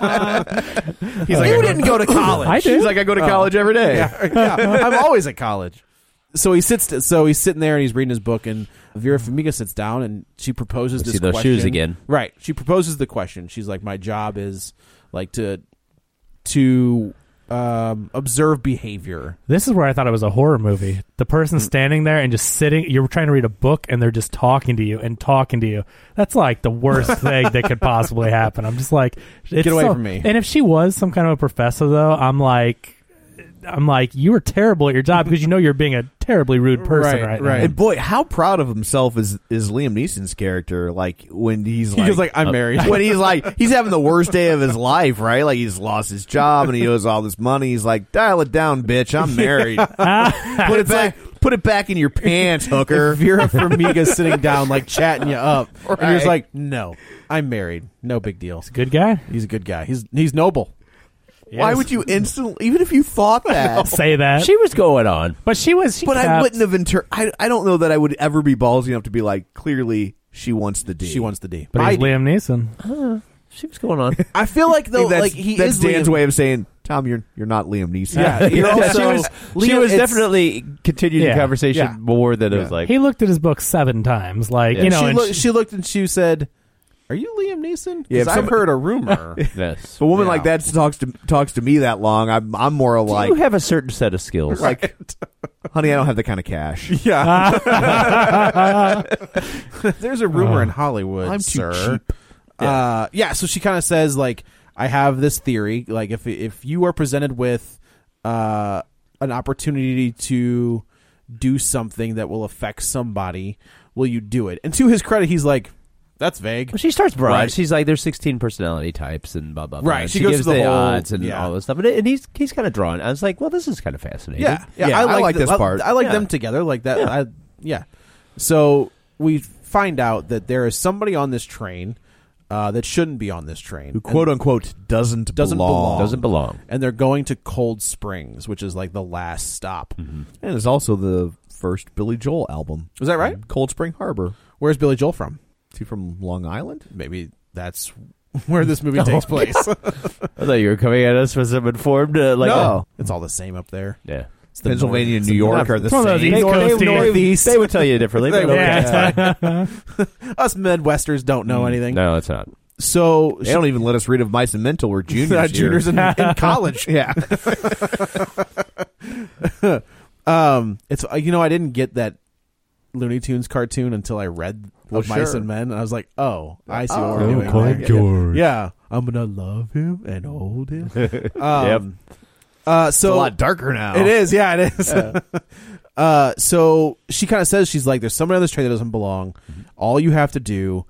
you didn't go to college. I did. He's like, I go to college every day. yeah, yeah, I'm always at college. So he sits. So he's sitting there and he's reading his book, and Vera Farmiga sits down and she proposes Let's this see those question. shoes again. Right. She proposes the question. She's like, "My job is like to to um, observe behavior. This is where I thought it was a horror movie. The person standing there and just sitting, you're trying to read a book and they're just talking to you and talking to you. That's like the worst thing that could possibly happen. I'm just like, it's Get away so- from me. And if she was some kind of a professor, though, I'm like, I'm like, you were terrible at your job because you know you're being a terribly rude person Right, right, right. now. And boy, how proud of himself is is Liam Neeson's character? Like when he's He like, was like, I'm married. when he's like, he's having the worst day of his life, right? Like he's lost his job and he owes all this money. He's like, dial it down, bitch. I'm married. Put it back. Put it back in your pants, hooker. Vera Farmiga's sitting down, like chatting you up, and you're just Right. like, no, I'm married. No big deal. Good guy. He's a good guy. He's he's noble. Why would you instantly, even if you thought that? Say that. She was going on. but she was. She But I kept- wouldn't have inter. I I don't know that I would ever be ballsy enough to be like, clearly she wants the D. She wants the D. But My he's D. Liam Neeson. She was going on. I feel like I though, think that's, like he that's is Dan's Liam- way of saying, Tom, you're you're not Liam Neeson. Yeah, you're Yeah, also, she was. She Liam, was it's- definitely continuing Yeah, the conversation yeah. more than it Yeah. was like. He looked at his book seven times. Like, Yeah. you know, she, and loo- she- she looked and she said, "Are you Liam Neeson?" Yeah, Because if I've somebody- heard a rumor. Yes. A woman Yeah. like that talks to talks to me that long. I'm I'm more Do like, you have a certain set of skills? like, honey, I don't have that kind of cash. Yeah. There's a rumor in Hollywood, I'm too sir. cheap. Uh, yeah. So she kind of says, like, I have this theory. Like, if if you are presented with uh, an opportunity to do something that will affect somebody, will you do it? And to his credit, he's like, that's vague. Well, she starts broad. Right. She's like, there's sixteen personality types and blah blah blah. Right. And She She, goes gives through the the whole- odds and yeah. all this stuff, and, and he's he's kind of drawn. I was like, well, this is kind of fascinating. Yeah, yeah, Yeah, I I like, like th- this part. I, I like Yeah. them together, like that. Yeah. I, yeah. So we find out that there is somebody on this train uh, that shouldn't be on this train, Who quote unquote doesn't Doesn't belong. belong. doesn't belong. and they're going to Cold Springs, which is like the last stop. And it's also the first Billy Joel album. Was that right? Cold Spring Harbor. Where's Billy Joel from? Is he from Long Island? Maybe that's where this movie takes place. I thought you were coming at us with some informed, uh, like, no, it's all the same up there. yeah. It's the Pennsylvania north- and New it's the York north- are the It's one of those same. East Coast- Northeast. They would tell you differently. They But would. okay. yeah. Us Midwesters don't know anything. No, it's not. So They don't even let us read of Mice and Mental. We're juniors. uh, here. juniors in, in college. Yeah. Um, it's uh, you know I didn't get that Looney Tunes cartoon until I read Well, of Mice sure. and Men, and I was like, oh, I see Oh, what we're doing. Uncle Like, George. Yeah, I'm gonna love him and hold him. Yep. um, uh, It's so a lot darker now. it is, yeah, it is. uh, so she kind of says she's like, there's somebody on this train that doesn't belong. All you have to do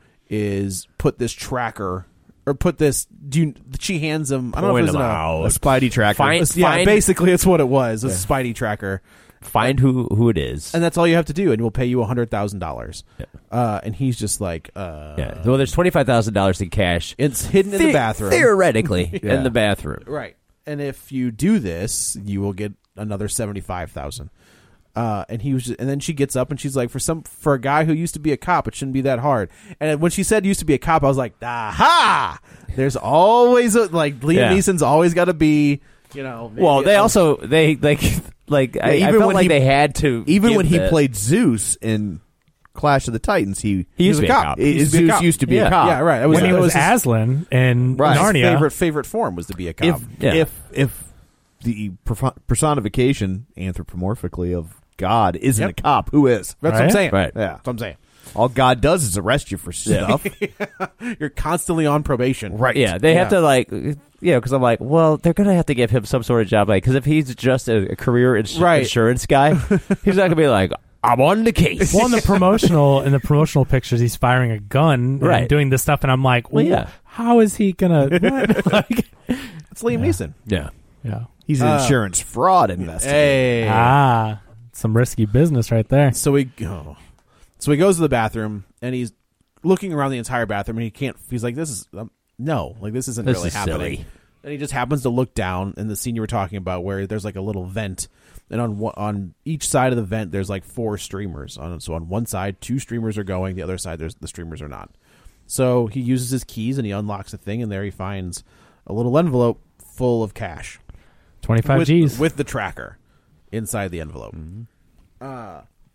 is put this tracker. Or put this. Do you, she hands him? I don't know if Point it was in them a, out. A Spidey tracker. Find- yeah. Find- Basically, it's what it was. A Spidey tracker. Find who who it is. And that's all you have to do, and we'll pay you a hundred thousand dollars. Uh, and he's just like, uh, Yeah. Well, there's twenty five thousand dollars in cash. it's hidden in the The- bathroom, Theoretically, Yeah. in the bathroom. right? And if you do this, you will get another seventy five thousand. Uh, and he was, just, and then she gets up and she's like, for some, for a guy who used to be a cop, it shouldn't be that hard. And when she said used to be a cop, I was like, aha! There's always a, like Liam Yeah. Neeson's always got to be, you know. maybe Well, they a- also they like like I, I even felt when like he- they had to Even give when he the- played Zeus in Clash of the Titans, he he used to be a cop. cop. i- He used to be a Zeus cop. used to be Yeah. a cop. yeah, right. It was, When he it was his, Aslan in Right. his Narnia. favorite favorite form was to be a cop. If Yeah. if if the perf- personification anthropomorphically of God isn't Yep. a cop, who is? That's what I'm Right? saying. Right. Yeah. That's what I'm saying. All God does is arrest you for stuff. You're constantly on probation. Right. Yeah, they have Yeah. to like, you know, because I'm like, well, they're gonna have to give him some sort of job, like, because if he's just a, a career ins- Right. insurance guy, he's not gonna be like, I'm on the case. Well, in the promotional in the promotional pictures, he's firing a gun Right. and doing this stuff, and I'm like, Well, well, yeah. how is he gonna? What? like, It's Liam Neeson. Yeah, yeah. He's an Uh, insurance fraud investigator. Hey. Ah, some risky business right there. So he go. So he goes to the bathroom and he's looking around the entire bathroom and he can't. He's like, "This is um, no, like this isn't This really is happening." silly. And he just happens to look down in the scene you were talking about, where there's like a little vent, and on one- on each side of the vent there's like four streamers. On so on one side, two streamers are going. The other side, there's the streamers are not. So he uses his keys and he unlocks the thing, and there he finds a little envelope full of cash. Twenty-five with, G's. with the tracker inside the envelope. Uh,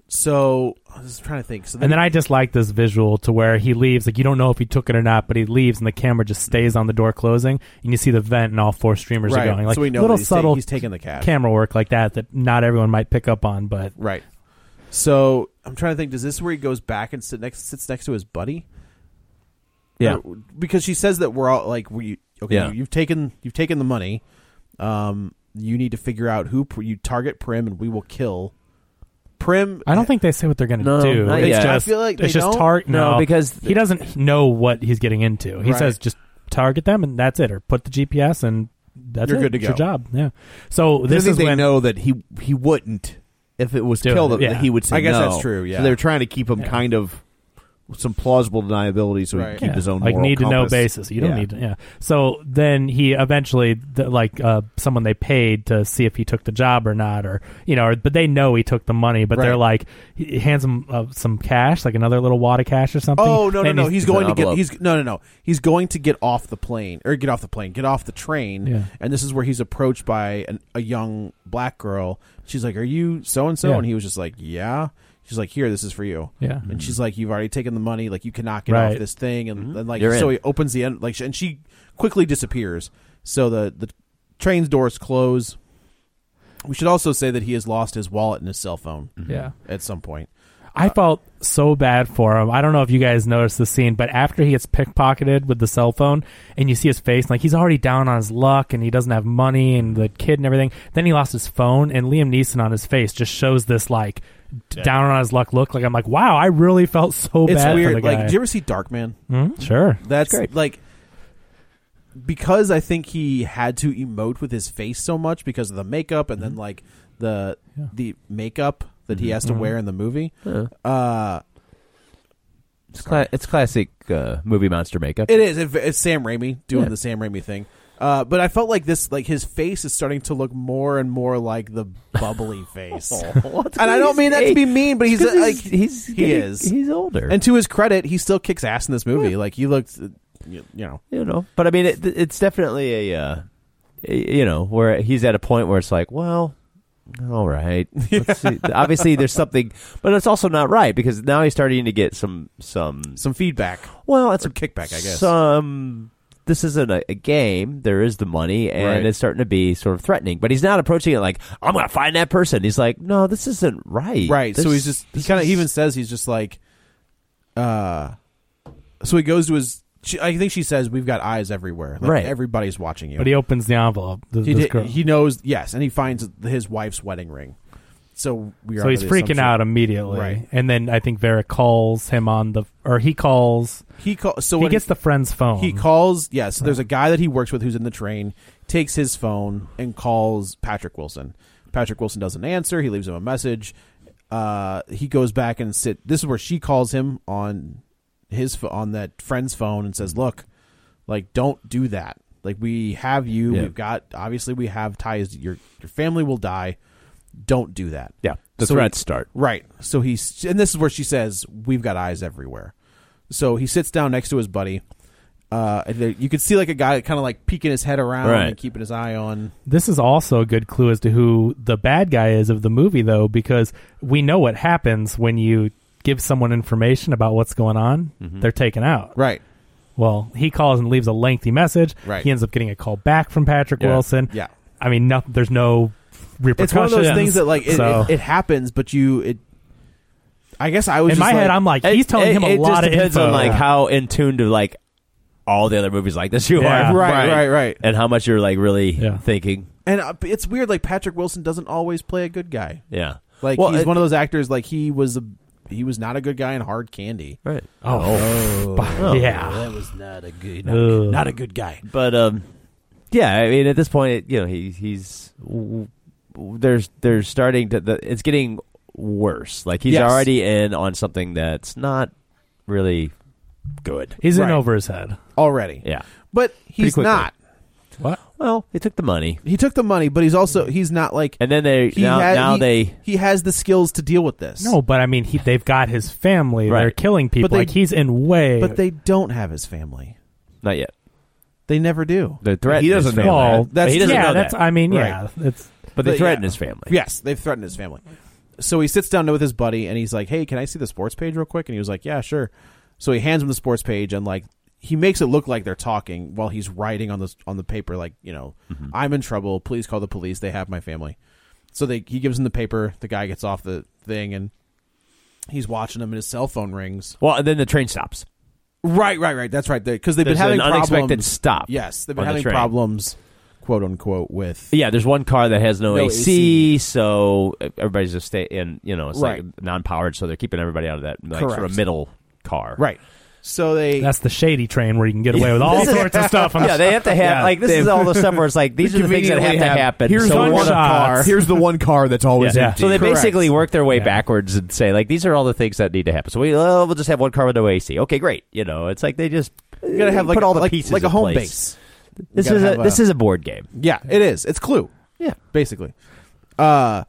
So I was trying to think. So then, And then I just like this visual to where he leaves. Like, you don't know if he took it or not, but he leaves and the camera just stays on the door closing, and you see the vent and all four streamers right. are going. Like, so we know little that he's, subtle ta- he's taking the cash. camera work like that that not everyone might pick up on, but Right. So I'm trying to think. Does this where he goes back and sit next, sits next to his buddy? Yeah. Or- because she says that we're all like, we okay. Yeah. You've taken you've taken the money. Um, you need to figure out who pr- you target Prim, and we will kill Prim. I don't think they say what they're going to No, do. not It's yet. just, I feel like they it's just don't. tar- No, no, because he doesn't know what he's getting into. He Right. says just target them and that's it, or put the G P S and that's You're it. good to It's your go. job. Yeah. So I this think is they when know that he he wouldn't if it was Do it, killed. yeah. That he would say I guess no. that's true, yeah. So they were trying to keep him Yeah. kind of some plausible deniability, so he Right. can keep Yeah, his own like moral need to know compass. basis. You don't Yeah. need to. Yeah. So then he eventually the, like uh, someone they paid to see if he took the job or not, or you know, or, but they know he took the money, but they're Right. like he hands him uh, some cash, like another little wad of cash or something. Oh no no and no! He's, going to get. envelope. He's no no no. He's going to get off the plane or get off the plane, get off the train. Yeah. And this is where he's approached by an, a young black girl. She's like, "Are you so and so?" Yeah. And he was just like, "Yeah." She's like, "Here, this is for you." Yeah. And she's like, "You've already taken the money. Like, you cannot get Right. off this thing." And, and like, You're so in. he opens the end. Like, and she quickly disappears. So the the train's doors close. We should also say that he has lost his wallet and his cell phone. Yeah. At some point. I felt so bad for him. I don't know if you guys noticed the scene, but after he gets pickpocketed with the cell phone and you see his face, like he's already down on his luck and he doesn't have money and the kid and everything. Then he lost his phone, and Liam Neeson on his face just shows this like d- down on his luck look. Like I'm like, wow, I really felt so It's bad weird. for the guy. Like, do you ever see Darkman? Hmm? Sure. That's great. like because I think he had to emote with his face so much because of the makeup and then like the Yeah. the makeup that he has to Mhm. wear in the movie. Yeah. Uh, It's, cla- it's classic uh, movie monster makeup. it is. It, it's Sam Raimi doing Yeah. the Sam Raimi thing. Uh, but I felt like this, like his face is starting to look more and more like the bubbly face. And I don't mean that to be mean, but he's uh, like he's he getting- is. he's older, And to his credit, he still kicks ass in this movie. Like he looked, uh, you, you know. you know. But I mean, it, it's definitely a, uh, a- you know, where he's at a point where it's like, well, all right. Let's see. Obviously, there's something, but it's also not right because now he's starting to get some some Some feedback. well, it's Or a kickback, I guess. Some. This isn't a, a game. There is the money, and Right. it's starting to be sort of threatening. But he's not approaching it like I'm going to find that person. He's like, no, this isn't right. Right. This- so he's just he this kind of is- even says he's just like, uh, so he goes to his. She, I think she says we've got eyes everywhere. Like, Right. Everybody's watching you. But he opens the envelope. This, he, this did- girl. he knows. Yes, and he finds his wife's wedding ring. So we are. so he's under the freaking assumption- out immediately. Right. And then I think Vera calls him on the, or he calls, He call, So he when gets the friend's phone. He calls. Yeah. So there's a guy that he works with who's in the train. Takes his phone and calls Patrick Wilson. Patrick Wilson doesn't answer. He leaves him a message. Uh, he goes back and sit. This is where she calls him on his pho- on that friend's phone and says, "Look, like don't do that. Like we have you. Yeah. We've got obviously we have ties. Your your family will die. Don't do that." Yeah. The So threats he- start. Right. So he's and this is where she says, "We've got eyes everywhere." So he sits down next to his buddy. Uh, and there- you could see like a guy kind of like peeking his head around Right. and keeping his eye on. This is also a good clue as to who the bad guy is of the movie, though, because we know what happens when you give someone information about what's going on. Mm-hmm. They're taken out. Right. Well, he calls and leaves a lengthy message. Right. He ends up getting a call back from Patrick Yeah. Wilson. Yeah. I mean, no, there's no repercussions. It's one of those things that like it, so, it, it happens, but you it. I guess I was in just my like, head, I'm like, he's It- telling it- him a it lot just of depends info. on like Yeah. how in tune to like all the other movies like this you Yeah. are. right, right, right. And how much you're like really Yeah. thinking. And uh, it's weird. Like Patrick Wilson doesn't always play a good guy. Yeah. Like Well, he's it- one of those actors. Like he was a he was not a good guy in Hard Candy. Right. Oh, Oh. yeah. that was not a good, not a- Ugh. not a good guy. But um, yeah. I mean, at this point, it, you know, he he's w- w- there's there's starting to the, it's getting worse. Like he's Yes. already in on something that's not really good. He's in Right. over his head. Already. Yeah. But he's quickly. not. What? Well, he took the money, He took the money, but he's also he's not like and then they he now, had- now he, they he has the skills to deal with this. No, but I mean, he, they've got his family. Right. They're killing people. they- like he's in way. but they don't have his family. not yet. They never do. They threaten He his doesn't know family. well, that. That's he doesn't yeah, know that's. that. I mean, Right. yeah, it's but they But, threaten yeah. his family. Yes, they've threatened his family. so he sits down with his buddy, and he's like, "Hey, can I see the sports page real quick?" And he was like, "Yeah, sure." So he hands him the sports page, and like he makes it look like they're talking while he's writing on the on the paper, like, you know, mm-hmm. "I'm in trouble. Please call the police. They have my family." So they he gives him the paper. The guy gets off the thing, and he's watching him, and his cell phone rings. Well, and then the train stops. Right, right, right. That's right. Because they've There's been having an problems. unexpected stop. Yes, they've been on the having train. problems, quote unquote, with. Yeah, there's one car that has no, No A C, A C. so everybody's just stay in. You know, it's Right. like non-powered, so they're keeping everybody out of that like Correct. sort of middle car. Right. So they. That's the shady train where you can get away with all This is- sorts of stuff. Yeah, they have to have Yeah, like this they- is all the stuff where it's like these are the things that have to Conveniently happen. Here's so the one shots. car. Here's the one car that's always Yeah. empty. So they Correct. basically work their way Yeah. backwards and say like these are all the things that need to happen. So we oh, we'll just have one car with no A C. Okay, great. You know, it's like they just You gotta have like put all the like, pieces like a in home place. base. This You is gotta a have this a- is a board game. Yeah, it is. It's Clue. Yeah. Basically. Uh,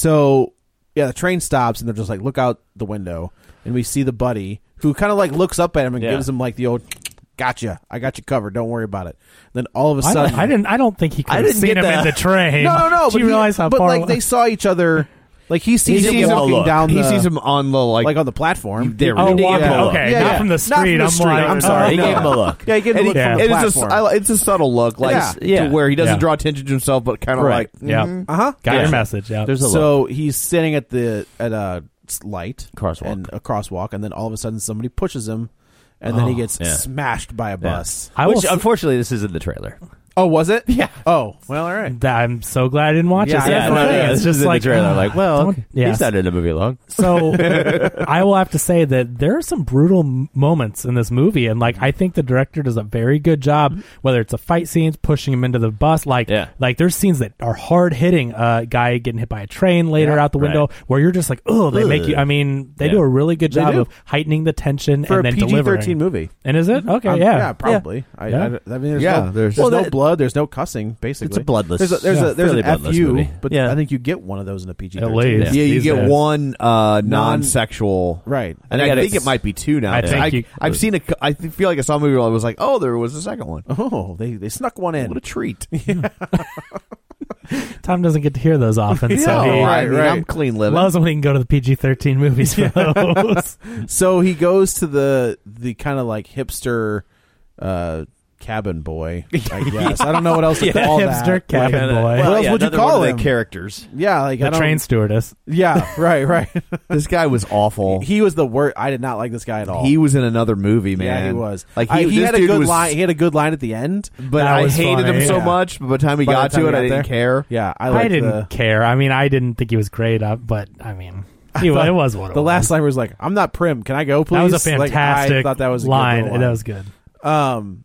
so yeah, the train stops, and they're just like, look out the window, and we see the buddy who kind of like looks up at him and Yeah. gives him like the old, "Gotcha, I got you covered. Don't worry about it." Then all of a I, sudden, I didn't. I don't think he could I have didn't seen get him that. in the train. No, no, no. Do but you he- realize how but far? like they saw each other. Like he sees, He him sees him walking look. down. He the, sees him on the like, like on the platform. There we oh, go. walking. Yeah. Okay, Yeah, not yeah. from the Not street. from the I'm street. like, I'm sorry. oh, He no. gave him a look. Yeah, he gave him a And look it- from the it's, a, platform. I- it's a subtle look, like Yeah. Yeah. to where he doesn't Yeah. draw attention to himself, but kind of Right. like, Yeah. mhm. Uh huh. Got Yeah. your message. Yeah. There's a look. So he's sitting at the at a light Crosswalk. and a crosswalk, and then all of a sudden somebody pushes him, and then he Oh, gets yeah. smashed by a bus. I will Which s- unfortunately this is in the trailer. Oh, was it? Yeah. Oh, well, all right. that- I'm so glad I didn't watch Yeah, it. yeah, That's no, the thing. yeah, It's this just is in like the trailer. ah, Like, well, don't- yes. he's not in the movie long. So I will have to say that there are some brutal m- moments in this movie, and like I think the director does a very good job. Whether it's a fight scenes, pushing him into the bus, like Yeah. like there's scenes that are hard hitting. A uh, guy getting hit by a train later Yeah, out the window, right. where you're just like, oh, they make you. I mean, they Yeah. do a really good They job do. of heightening the tension For and a then P G delivering. thirteen movie. And is it okay? Um, yeah, probably. I, Yeah. I, I mean, there's Yeah, no, there's- there's Well, no that- blood. There's no cussing. Basically, It's a bloodless- There's a there's yeah, a there's fairly an F bloodless U, movie. but Yeah. I think you get one of those in a P G At thirteen. least. yeah, you These get days. one uh, non-sexual, Right. And I I, gotta- think it might be two now. I think you- I've seen a. cou- I feel like I saw a movie where I was like, oh, there was a second one. Oh, they they snuck one in. What a treat! Tom doesn't get to hear those often, so No, he I right, mean, right. I'm clean living. loves when we can go to the P G thirteen movies for those. So he goes to the the kind of like hipster uh, cabin boy. I guess I don't know what else to call Hipster that. cabin Like, boy. What Well, else yeah, would you another call one of him? the characters? Yeah, like I the don't, train stewardess. Yeah, right, right. This guy was awful. He was the worst. I did not like this guy at all. He was in another movie, man. Yeah, he was. Like I- he, he this had a dude good was, line. He had a good line at the end. but That I was hated funny. him so Yeah. much. But by the time he By the got time to he it, got I didn't there. care. Yeah, I, I, liked didn't the, care. I mean, I didn't think he was great, uh, but I mean, he, thought it was what it The was. last line was like, "I'm not prim. Can I go, please?" That was a fantastic Like, I thought that was a line. Good little That was good. Um,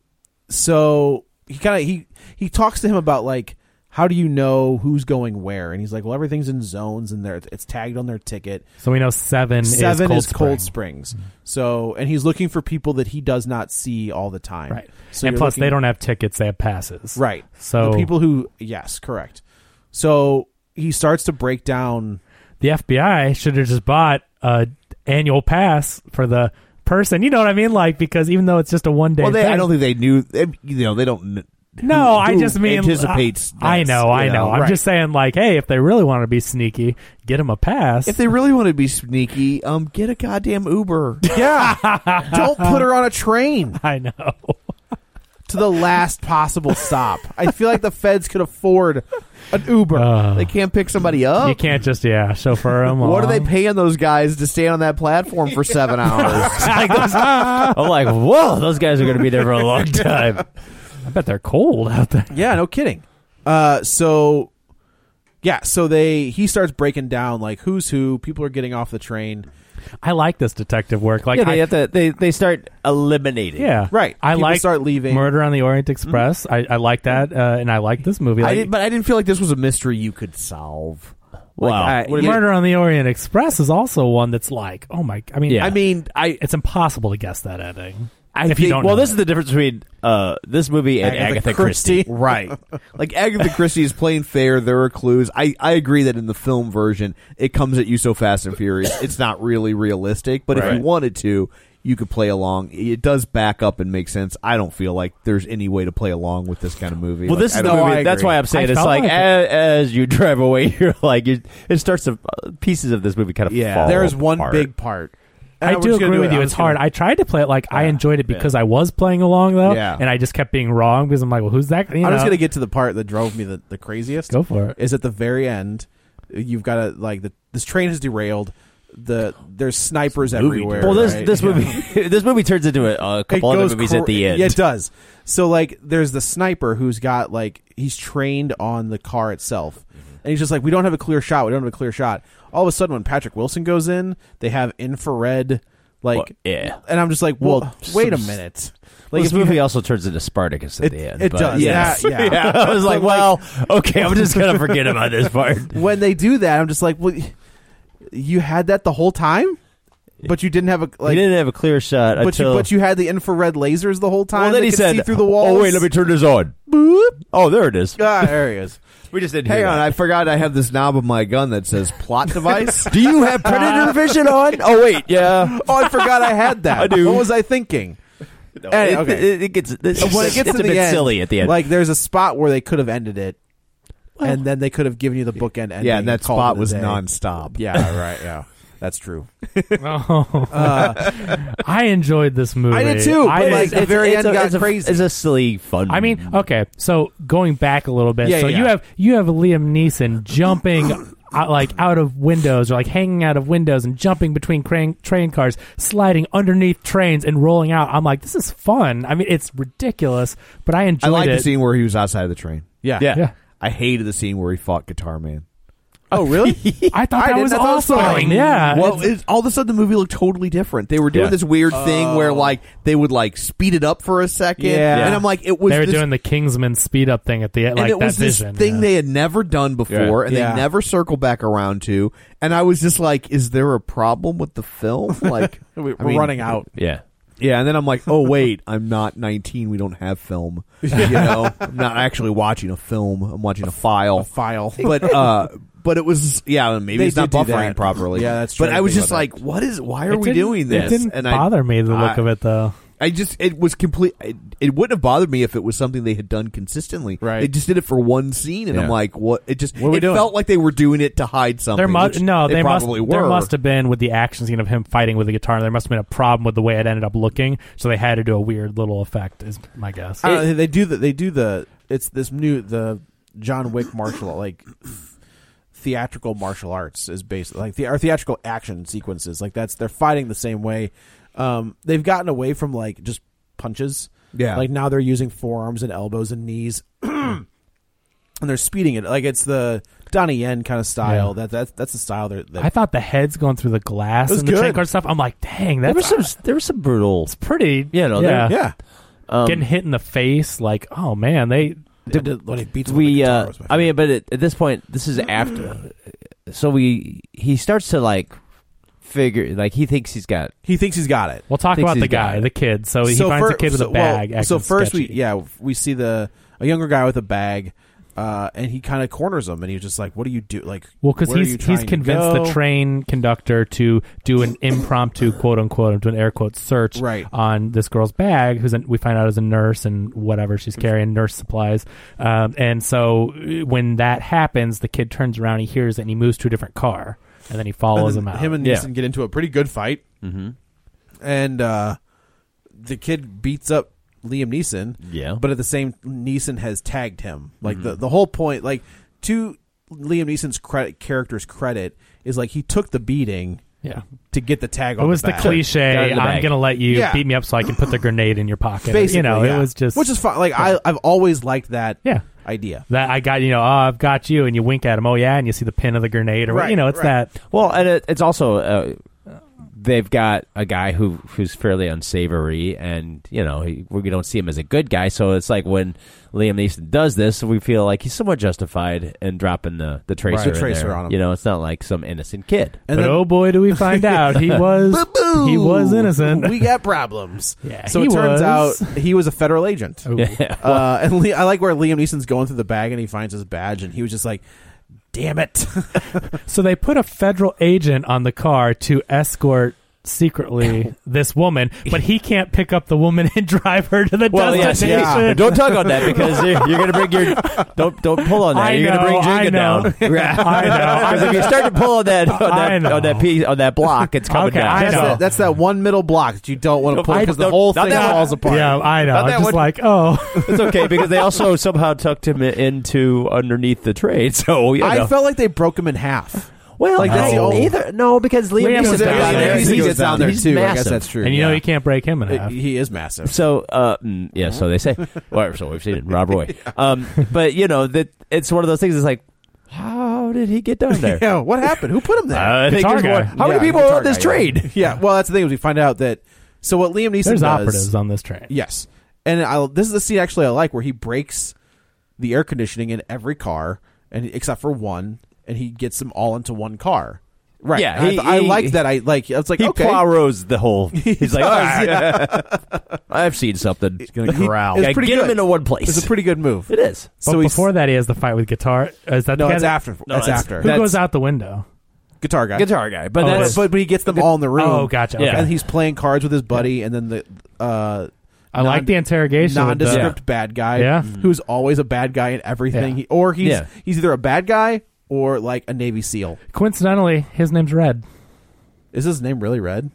so he kind of he he talks to him about like, how do you know who's going where? And he's like, well, everything's in zones, and there it's tagged on their ticket. So we know seven, Seven is is Cold, Cold Spring. Springs. So, and he's looking for people that he does not see all the time. Right. So and you're plus, looking- they don't have tickets; they have passes. Right. So the people who yes, correct. So he starts to break down. the F B I should have just bought a annual pass for the person. You know what I mean? Like, because even though it's just a one day, Well, they, thing, I don't think they knew. They, you know, they don't. kn- No, who- I who just mean anticipates. I, I this, know, I you know. I'm right. just saying, like, hey, if they really want to be sneaky, get them a pass. If they really want to be sneaky, um, get a goddamn Uber. Yeah. Don't put her on a train I know. to the last possible stop. I feel like the feds could afford an Uber. Uh, They can't pick somebody up. you can't just yeah chauffeur them. What are they paying those guys to stay on that platform for seven hours? Like those- I'm like, whoa, those guys are going to be there for a long time. I bet they're cold out there. Yeah, no kidding. Uh, so yeah, so they he starts breaking down like who's who. People are getting off the train. I like this detective work. Like, yeah, they I, have to. They they start eliminating. yeah, Right. I People like start leaving. Murder on the Orient Express. I, I like that, uh, and I like this movie. I Like, didn't, but I didn't feel like this was a mystery you could solve. Like, Wow. I, What do you- Murder on the Orient Express is also one that's like, oh my! I mean, Yeah. I mean, I it's impossible to guess that ending. I if you think- don't Well, know this it. is the difference between uh, this movie and Agatha Agatha, Christie. Christie. right. Like Agatha Christie is playing fair. There are clues. I, I agree that in the film version, it comes at you so fast and furious. It's not really realistic. But if Right. you wanted to, you could play along. It does back up and make sense. I don't feel like there's any way to play along with this kind of movie. Well, Like, this I is the don't- movie. That's why I'm saying I it's felt like, like it. as, as you drive away, you're like, you, it starts to pieces of this movie kind of Yeah. fall There's one apart. big part. And I we're do just gonna agree do with it. you. I'm It's just gonna- hard. I tried to play it like I enjoyed it because I was playing along though, Yeah. and I just kept being wrong because I'm like, well, who's that? You I'm just know? gonna get to the part that drove me the, the craziest. Go for it. Is at the very end. You've got to like the this train has derailed. The there's snipers everywhere. Well, this right? this Yeah. movie this movie turns into a, a couple It other goes movies cr- at the end. Yeah, it does. So like, there's the sniper who's got like he's trained on the car itself, and he's just like, we don't have a clear shot. We don't have a clear shot. All of a sudden, when Patrick Wilson goes in, they have infrared. Like, Well, yeah. and I'm just like, well, Well, wait a some- minute. Like Like, this if you movie had- also turns into Spartacus at It- the end. it but does. Yes. Yeah, yeah. I was like, But, well, okay, I'm just gonna forget about this part. when they do that, I'm just like, well, you had that the whole time, but you didn't have a like. he didn't have a clear shot but until. you but you had the infrared lasers the whole time. well, then that he could said, see through the walls. "Oh wait, let me turn this on." Boop. Oh, there it is. Ah, there he is. We just didn't Hang hear on, that. I forgot I have this knob of my gun that says plot device. Do you have predator vision on? Oh wait, yeah. Oh, I forgot I had that. I do. What was I thinking? No, Hey, it, okay. it, it gets it's, when it gets it's to a the bit end, silly at the end. Like there's a spot where they could have ended it, and then they could have given you the bookend ending. yeah, and that called spot it a was day. nonstop. Yeah, right. Yeah, that's true. Oh. Uh, I enjoyed this movie. I did too, I but, like, did- the very end a, got it's a, crazy. It's a silly, fun. I mean, okay, so going back a little bit, Yeah, so yeah, you yeah. have you have Liam Neeson jumping out, like out of windows or like hanging out of windows and jumping between crane, train cars, sliding underneath trains and rolling out. I'm like, this is fun. I mean, it's ridiculous, but I enjoyed I like it. the scene where he was outside of the train. yeah. yeah. Yeah, I hated the scene where he fought Guitar Man. Oh, really? I thought I that didn't. was I thought it was awesome. fine. Yeah, Well, it's, all of a sudden the movie looked totally different. They were doing Yeah. this weird thing where like they would like speed it up for a second, Yeah. and I'm like, it was they were this, doing the Kingsman speed up thing at the end, and like it that was this vision thing yeah. they had never done before, Yeah. and Yeah. they never circled back around to. And I was just like, is there a problem with the film? Like, We're I mean, running out. Yeah. Yeah, and then I'm like, oh wait, I'm not nineteen. We don't have film. You know, I'm not actually watching a film. I'm watching a file. A file. But uh, but it was yeah, maybe They it's not did do buffering that. properly. Yeah, that's true. But I I was think just about like, what is? Why are It we didn't- doing this? It didn't and bother me the look I- of it though. I just it was complete. It, it wouldn't have bothered me if it was something they had done consistently. Right. They just did it for one scene, and Yeah. I'm like, what? It just What are we it doing? felt like they were doing it to hide something. There must which no, they, they must. probably There were. must have been with the action scene of him fighting with the guitar. There must have been a problem with the way it ended up looking, so they had to do a weird little effect. Is my guess. I don't know, they do the they do the it's this new the John Wick martial like theatrical martial arts is based like the or theatrical action sequences like that's they're fighting the same way. Um, they've gotten away from like just punches. Yeah. like now they're using forearms and elbows and knees, and they're speeding it like it's the Donnie Yen kind of style. Yeah. That that's that's the style they're, that I thought the heads going through the glass It was and the train good. car stuff. I'm like, dang, There that's was some. There was some brutal. it's pretty. You know, yeah, yeah. Um, getting hit in the face. Like, oh man, they. Did, when he beats him with the we guitar uh, was my I mean, but at, at this point, this is after. So we he starts to like figure like he thinks he's got. he thinks he's got it. We'll talk Thinks about he's the got guy, it. the kid. So he So finds fir- a kid with so- a bag. well, so acting first sketchy. we yeah we see the a younger guy with a bag, uh, and he kind of corners him, and he's just like, "What do you do?" Like, Well, because where are he's you he's trying to convinced the go? train conductor to do an impromptu quote unquote, I'm doing air quotes, search Right. on this girl's bag, who's a, we find out is a nurse and whatever she's carrying, nurse supplies. Um, and so uh, when that happens, the kid turns around, he hears it, and he moves to a different car, and then he follows And then him out. Him and Yeah. Neeson get into a pretty good fight, Mm-hmm. and uh, the kid beats up Liam Neeson. Yeah. but at the same, Neeson has tagged him. Like the the whole point, like to Liam Neeson's credit, character's credit, is like he took the beating yeah. to get the tag It on was the the back. cliche, Got it in the I'm bag. going to let you Yeah. beat me up so I can put the grenade in your pocket. Basically, you know, yeah. it was just... which is fun. Like I, I've always liked that yeah. idea. That I got, you know, oh, I've got you, and you wink at him, oh, yeah, and you see the pin of the grenade, or what Right, you know, it's right. that... Well, and it, it's also uh, they've got a guy who who's fairly unsavory, and you know he, we don't see him as a good guy. So it's like when Liam Neeson does this, we feel like he's somewhat justified in dropping the the tracer, Right. in The tracer there. on him. You know, it's not like some innocent kid. And but then- oh boy, do we find out he was Boo-boo! he was innocent. We got problems. Yeah, so he it turns was. out he was a federal agent. Oh. Yeah. Uh, and Le- I like where Liam Neeson's going through the bag and he finds his badge and he was just like, "Damn it!" So they put a federal agent on the car to escort secretly this woman, but he can't pick up the woman and drive her to the Well, yes, destination. yeah. Don't tug on that because you're, you're going to bring your don't don't pull on that. I You're know, going to bring I Jenga know. down. I know. Because if you start to pull on that on I that, know. on that piece on that block, it's coming Okay, down. I That's, know. that, that's that one middle block that you don't want to pull I because the don't- whole not thing that one. falls apart. Yeah, I know. Not I'm that just one. like, oh. It's okay because they also somehow tucked him into underneath the train. So you know. I felt like they broke him in half. well, like, that's I- the only- either no because Liam Liam Neeson's was down down there. there. He He gets down there He's too. I guess massive. that's true. And you know yeah. you can't break him in half. He is massive. So, uh, mm, yeah, so they say. Well, so we've seen it, Rob Roy. Um, but you know that it's one of those things. It's like, how did he get down there? yeah, what happened? Who put him there? Uh, I think Guitar there's more- guy. How Yeah, many people guitar are on this guy, yeah. train? Yeah, well, that's the thing is we find out that so what Liam Neeson There's does. operatives on this train. Yes, and I, this is the scene actually I like where he breaks the air conditioning in every car, and except for one, and he gets them all into one car. Right. Yeah, I, he- I he- like that. I like. I was like, He okay. Poirot's the whole. He's like, does, oh, I've seen something. He's gonna corral. It's Yeah, pretty get good. him into one place. It's a pretty good move. It is. But So he's- before that, he has the fight with guitar. Is that No, the guy it's that- after. No, that's it's- after. Who That's- goes out the window? Guitar guy. Guitar guy, but Oh, that's But, but he gets them all in the room. Oh, gotcha. Yeah. Okay. And he's playing cards with his buddy, and then the uh, I like non- the interrogation. with the- nondescript bad guy, Yeah. who's always a bad guy in everything. Yeah. He, or he's Yeah. he's either a bad guy or like a Navy SEAL. Coincidentally, his name's Red. Is his name really Red?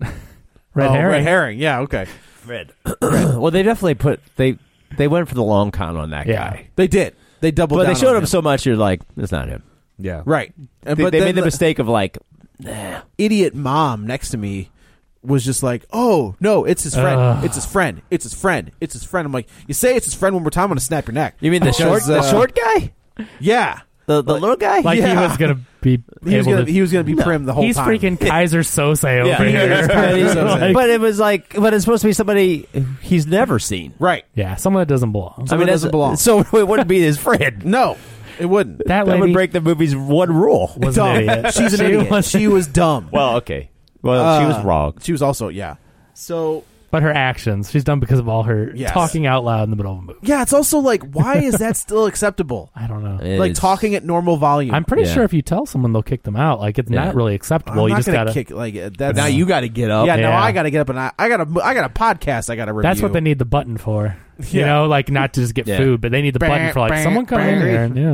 Red oh, Herring. Red Herring. Yeah. Okay. red. Well, they definitely put they they went for the long con on that Yeah. guy, They did. They doubled. but down they showed on him so much. You're like, it's not him. Yeah. right. And, They, but they then made the mistake of like, the idiot mom next to me was just like, "Oh no, it's his friend. Ugh. It's his friend. It's his friend. It's his friend." I'm like, "You say it's his friend one more time, I'm gonna snap your neck." you mean the short Because, the uh, short guy, Yeah. the the little guy? Like he Yeah. was gonna be. He was able gonna to, he was gonna be prim the whole He's time. freaking Kaiser Sose over Yeah. here. Like- but it was like, but it's supposed to be somebody he's never seen. Right. yeah, someone that doesn't belong. I mean, Someone that's- doesn't belong. So it wouldn't be his friend. No, it wouldn't. That That lady would break the movie's one rule. was an Dumb. idiot. She's an She idiot. was- She was dumb. Well, okay. Well, she was Uh, wrong. She was also yeah. So But her actions, she's done because of all her Yes. talking out loud in the middle of a movie. yeah, it's also like, why is that still acceptable? I don't know. Like It's- talking at normal volume. I'm pretty Yeah. sure if you tell someone, they'll kick them out. Like it's Yeah. not really acceptable. I'm you not just gonna gotta. kick like uh, that's Now you got to get up. Yeah, now Yeah. I got to get up and I, I got a I got a podcast I got to review. That's what they need the button for. You Yeah. know, like not to just get Yeah. food, but they need the button for like someone come in here. And, yeah.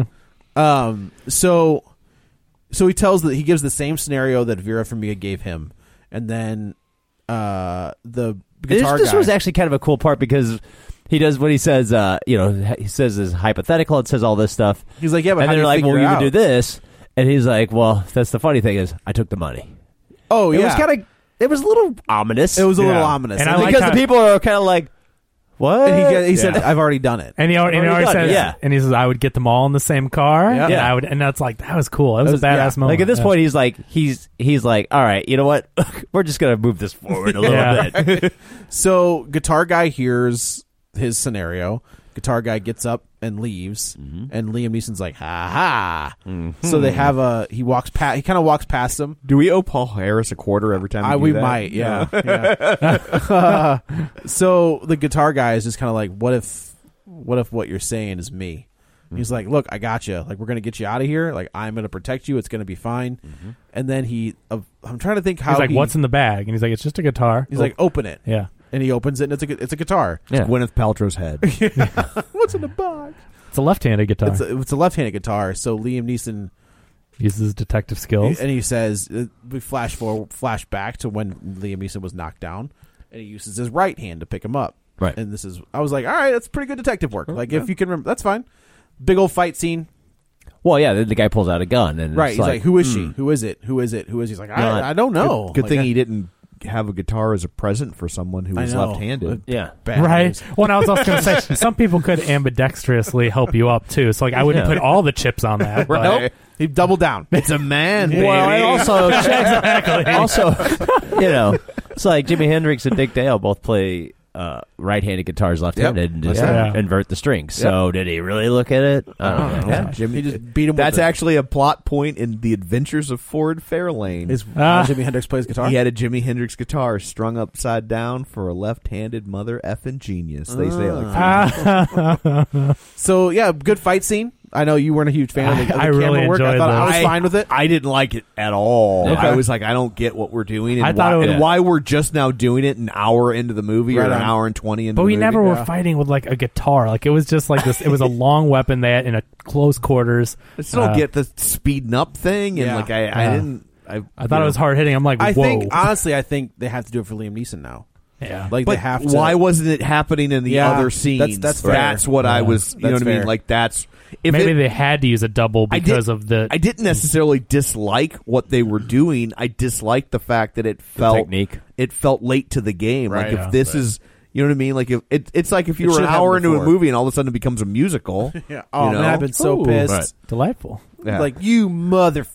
Um. So, so he tells that he gives the same scenario that Vera Farmiga gave him, and then uh the This, guitar this guy. was actually kind of a cool part because he does what he says. Uh, you know, he says is hypothetical. It says all this stuff, He's like, yeah, but and how do they're you like, figure "Well, it you out? would do this," and he's like, "Well, that's the funny thing is, I took the money." Oh It yeah, was kind of, it was a little ominous. it was a little Yeah. ominous, And and, I like because how- the people are kind of like, "What?" and he he said, Yeah. "I've already done it." And he already, and he Already already done, says, yeah. and he says, I would get them all in the same car. Yeah. And Yeah. I would, and that's like that was cool. That was, That a was- badass yeah. moment. Like at this Yeah. point, he's like, he's he's like, "All right, you know what? We're just gonna move this forward a little Yeah. bit." So guitar guy hears his scenario. Guitar guy gets up and leaves, Mm-hmm. and Liam Neeson's like, "Ha ha!" So they have a. He walks past. He kind of walks past him. Do we owe Paul Harris a quarter every time? I, we, we do that? might, yeah. yeah. So the guitar guy is just kind of like, "What if, what if what you're saying is me?" He's like, "Look, I got you. Like, we're gonna get you out of here. Like, I'm gonna protect you. It's gonna be fine." And then he, uh, I'm trying to think how He's like, he- "What's in the bag?" And he's like, "It's just a guitar." He's like, "Open it," "Yeah, and he opens it, and it's a, gu- it's a guitar. Yeah. Gwyneth Paltrow's head. What's in the box? it's a left-handed guitar." It's a, it's a left-handed guitar. So Liam Neeson, Uses his detective skills. and he says, uh, we flash forward, flash back to when Liam Neeson was knocked down, and he uses his right hand to pick him up. Right. And this is, I was like, all right, that's pretty good detective work. Like, if you can remember, that's fine. Big old fight scene. Well, yeah, the, the guy pulls out a gun and Right. it's He's like, like, who is hmm. she? Who is it? Who is it? Who is he? He's like, Not- I, I don't know. Good, good Like, thing I- he didn't have a guitar as a present for someone who I was know. left-handed. Yeah. Bad Right. news. Well, and I was also going to say some people could ambidextrously help you up too. So like I wouldn't Yeah. put all the chips on that. but- Nope. He doubled down. It's a man, baby. Well, and also, Exactly. also, you know, it's like Jimi Hendrix and Dick Dale both play uh, right-handed guitars, left-handed, and just Yeah. invert the strings. So, did he really look at it? I don't know. Yeah, Jimmy, He just beat him. That's with actually a plot point in The Adventures of Ford Fairlane. the, is Ah. how Jimi Hendrix plays guitar. He had a Jimi Hendrix guitar strung upside down for a left-handed mother effing genius. They say it like Ah. So yeah, good fight scene. I know you weren't a huge fan of the, of the I camera really work. I enjoyed thought I those. was fine with it. I didn't like it at all. Okay. I was like, I don't get what we're doing, and, I thought why, it was- and why we're just now doing it an hour into the movie Right or on. an hour and twenty into But the we movie. never Yeah. were fighting with like a guitar. Like it was just like this. It was a long weapon they had in a close quarters. I still Uh, don't get the speeding up thing, and Yeah. like I, Yeah. I didn't. I, I thought it was hard hitting. I'm like, I whoa. think honestly, I think they have to do it for Liam Neeson now. yeah. Like But they have to. why wasn't it happening in the Yeah, other that's- scenes? that's fair. That's what I Yeah. was. You know That's what I mean? fair. Like that's if Maybe it, they had to use a double I because did- of the. I didn't necessarily dislike what they were doing. I disliked the fact that it felt technique. It felt late to the game. Right. Like if Yeah. this is, you know what I mean? Like if it, it's like if you It were an should have hour into before. a movie and all of a sudden it becomes a musical. Yeah. Oh you know? man, I've been so Ooh, pissed. Right. Delightful. Yeah. Like you mother.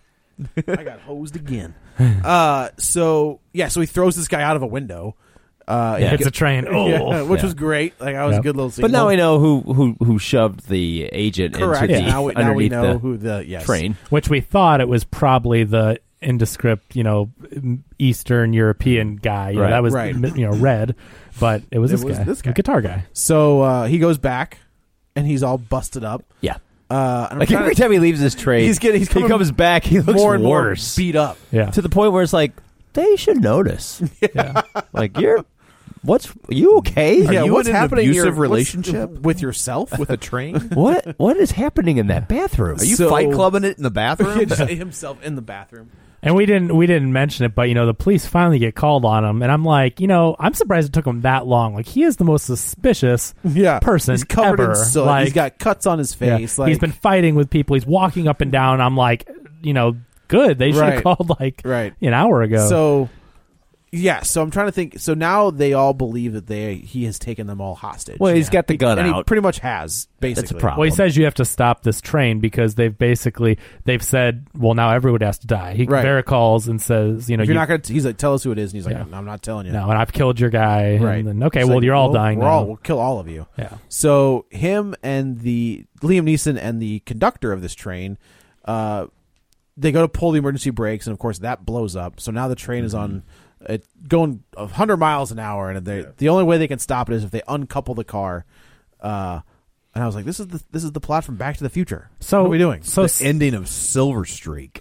I got hosed again. Uh, so yeah, so he throws this guy out of a window. Uh, Yeah. he It's a train. Oh, Yeah, which Yeah. was great. Like I was Yep. a good little scene. But now we know who who who shoved the agent Correct. into the Now, we, now we underneath know the who the yes. train. which we thought it was probably the indescript, you know, Eastern European guy. You know, Right. that was Right. you know red, but it was It this was guy, this guy. the guitar guy. So uh, he goes back, and he's all busted up. Yeah. Uh, and I'm Like trying every to- time he leaves this train, He's getting- he's he coming comes back, he looks more and more worse. beat up. Yeah, To the point where it's like, they should notice. yeah. Like, you're, what's, you okay? Are yeah, you what's in an happening? abusive here? What's- relationship? with yourself? with a train. What, what is happening in that bathroom? Are you So- fight clubbing it in the bathroom? Just himself in the bathroom. And we didn't we didn't mention it, but you know the police finally get called on him, and I'm like, you know, I'm surprised it took him that long. Like he is the most suspicious Yeah, person He's covered ever. in soot. Like, He's got cuts on his yeah, face. Like he's been fighting with people. He's walking up and down. I'm like, you know, good. They should have Right. called like Right. an hour ago. So, yeah. So I'm trying to think. So now they all believe that they he has taken them all hostage. Well, he's got the gun and he out. pretty much has. Basically, That's a problem. well, he says you have to stop this train because they've basically they've said, well, now everyone has to die. He Right. Vera calls and says, you know, If you're you, not going to. He's like, tell us who it is, and he's like, Yeah. I'm not telling you. no, and I've killed your guy. Right. And then, okay, It's well, like, you're all well, dying We're now. all. We'll kill all of you. Yeah. So him and the Liam Neeson and the conductor of this train, uh, they go to pull the emergency brakes, and of course that blows up. So now the train is on, it going a hundred miles an hour, and they the only way they can stop it is if they uncouple the car. Uh, and I was like, this is the this is the plot from Back to the Future. So what are we doing? So the ending of Silver Streak.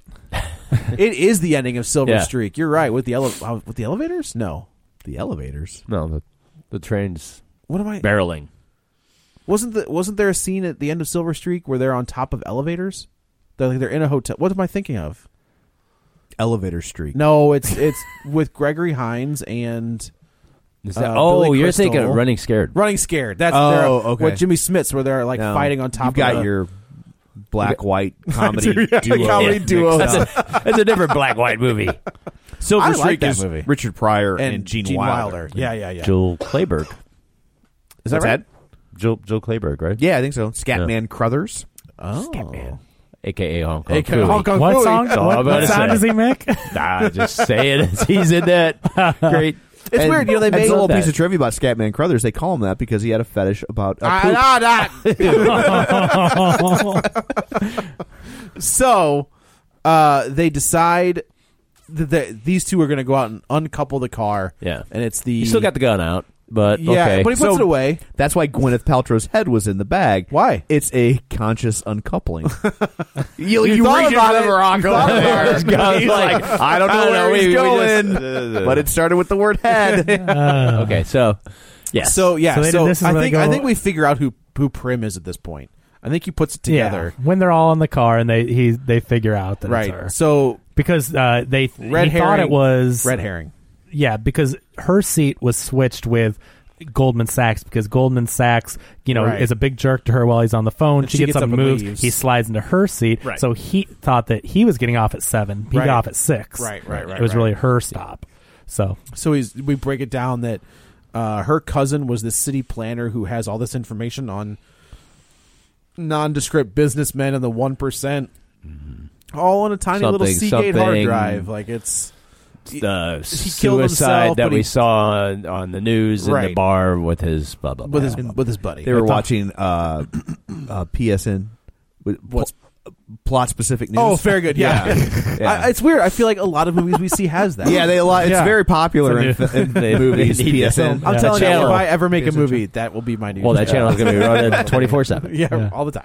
It is the ending of Silver Yeah. Streak. You're right with the ele- uh, with the elevators. No, The elevators. No, the, the train's what am I? barreling. Wasn't the wasn't there a scene at the end of Silver Streak where they're on top of elevators? They're like they're in a hotel. What am I thinking of? Elevator Streak. No, it's it's with Gregory Hines and Is that, Uh, oh, Billy you're Crystal. thinking of Running Scared. Running Scared. That's Oh, their, okay. What Jimmy Smith's where they're like No. fighting on top. You've got of the, your black white comedy Yeah, duo. comedy mixed duo. up. That's a, that's a different black white movie. Silver I like Streak that is movie. Richard Pryor and, and Gene, Wilder. Yeah, yeah, yeah. Joel Clayburgh. Is that What's right? Joel, Joel Clayburgh, right? Yeah, I think so. Scatman Crothers. Oh, A K A Hong Kong. A K A Phooey. Hong Kong what Phooey. song? That's all What, I'm what gonna sound say. does he make? Nah, just saying it. He's in that. Great. It's And- weird, you know. They and made a little that. piece of trivia about Scatman Crothers. They call him that because he had a fetish about uh, poop. Ah, ah, ah. So uh, they decide that the, these two are going to go out and uncouple the car. Yeah. and it's the He still got the gun out, but yeah, okay. but he puts So- it away. That's why Gwyneth Paltrow's head was in the bag. Why? It's a conscious uncoupling. you You you thought reach about into it. the rock You thought over about there. it. He's He's like, like, I don't know I don't where know, he's we- we going, just- but it started with the word head. okay, so yes. So yeah, So so, they- this is I where they think I go- think we figure out who who Prim is at this point. I think he puts it together. Yeah, when they're all in the car and they he they figure out that Right. it's her. So Because uh, they red he herring. thought it was red herring. Yeah, because her seat was switched with Goldman Sachs because Goldman Sachs, you know, Right. is a big jerk to her while he's on the phone. And She, she gets, gets up and up and moves. leaves. He slides into her seat. Right. So he thought that he was getting off at seven. He Right. got off at six. Right, right, right, It was right. really her stop. So So he's we break it down that uh, her cousin was this city planner who has all this information on nondescript businessmen and the one percent, all on a tiny little Something, Seagate hard something. drive. Like it's the he killed himself, suicide that but we he- saw on, on the news in the Right. bar with his blah blah blah. with his with his buddy. They were I thought- watching uh, uh, P S N. With What's- pl- plot specific news? Oh, very good. Yeah, Yeah. I, it's weird. I feel like a lot of movies we see has that. Yeah, they a lot. It's Yeah. very popular in, It's a new- in They- movies. they need P S N. that. I'm Yeah. telling That you, if channel. I ever make a P S N movie, that will be my new. well, that channel is going to be running twenty four seven. yeah, Yeah. all the time.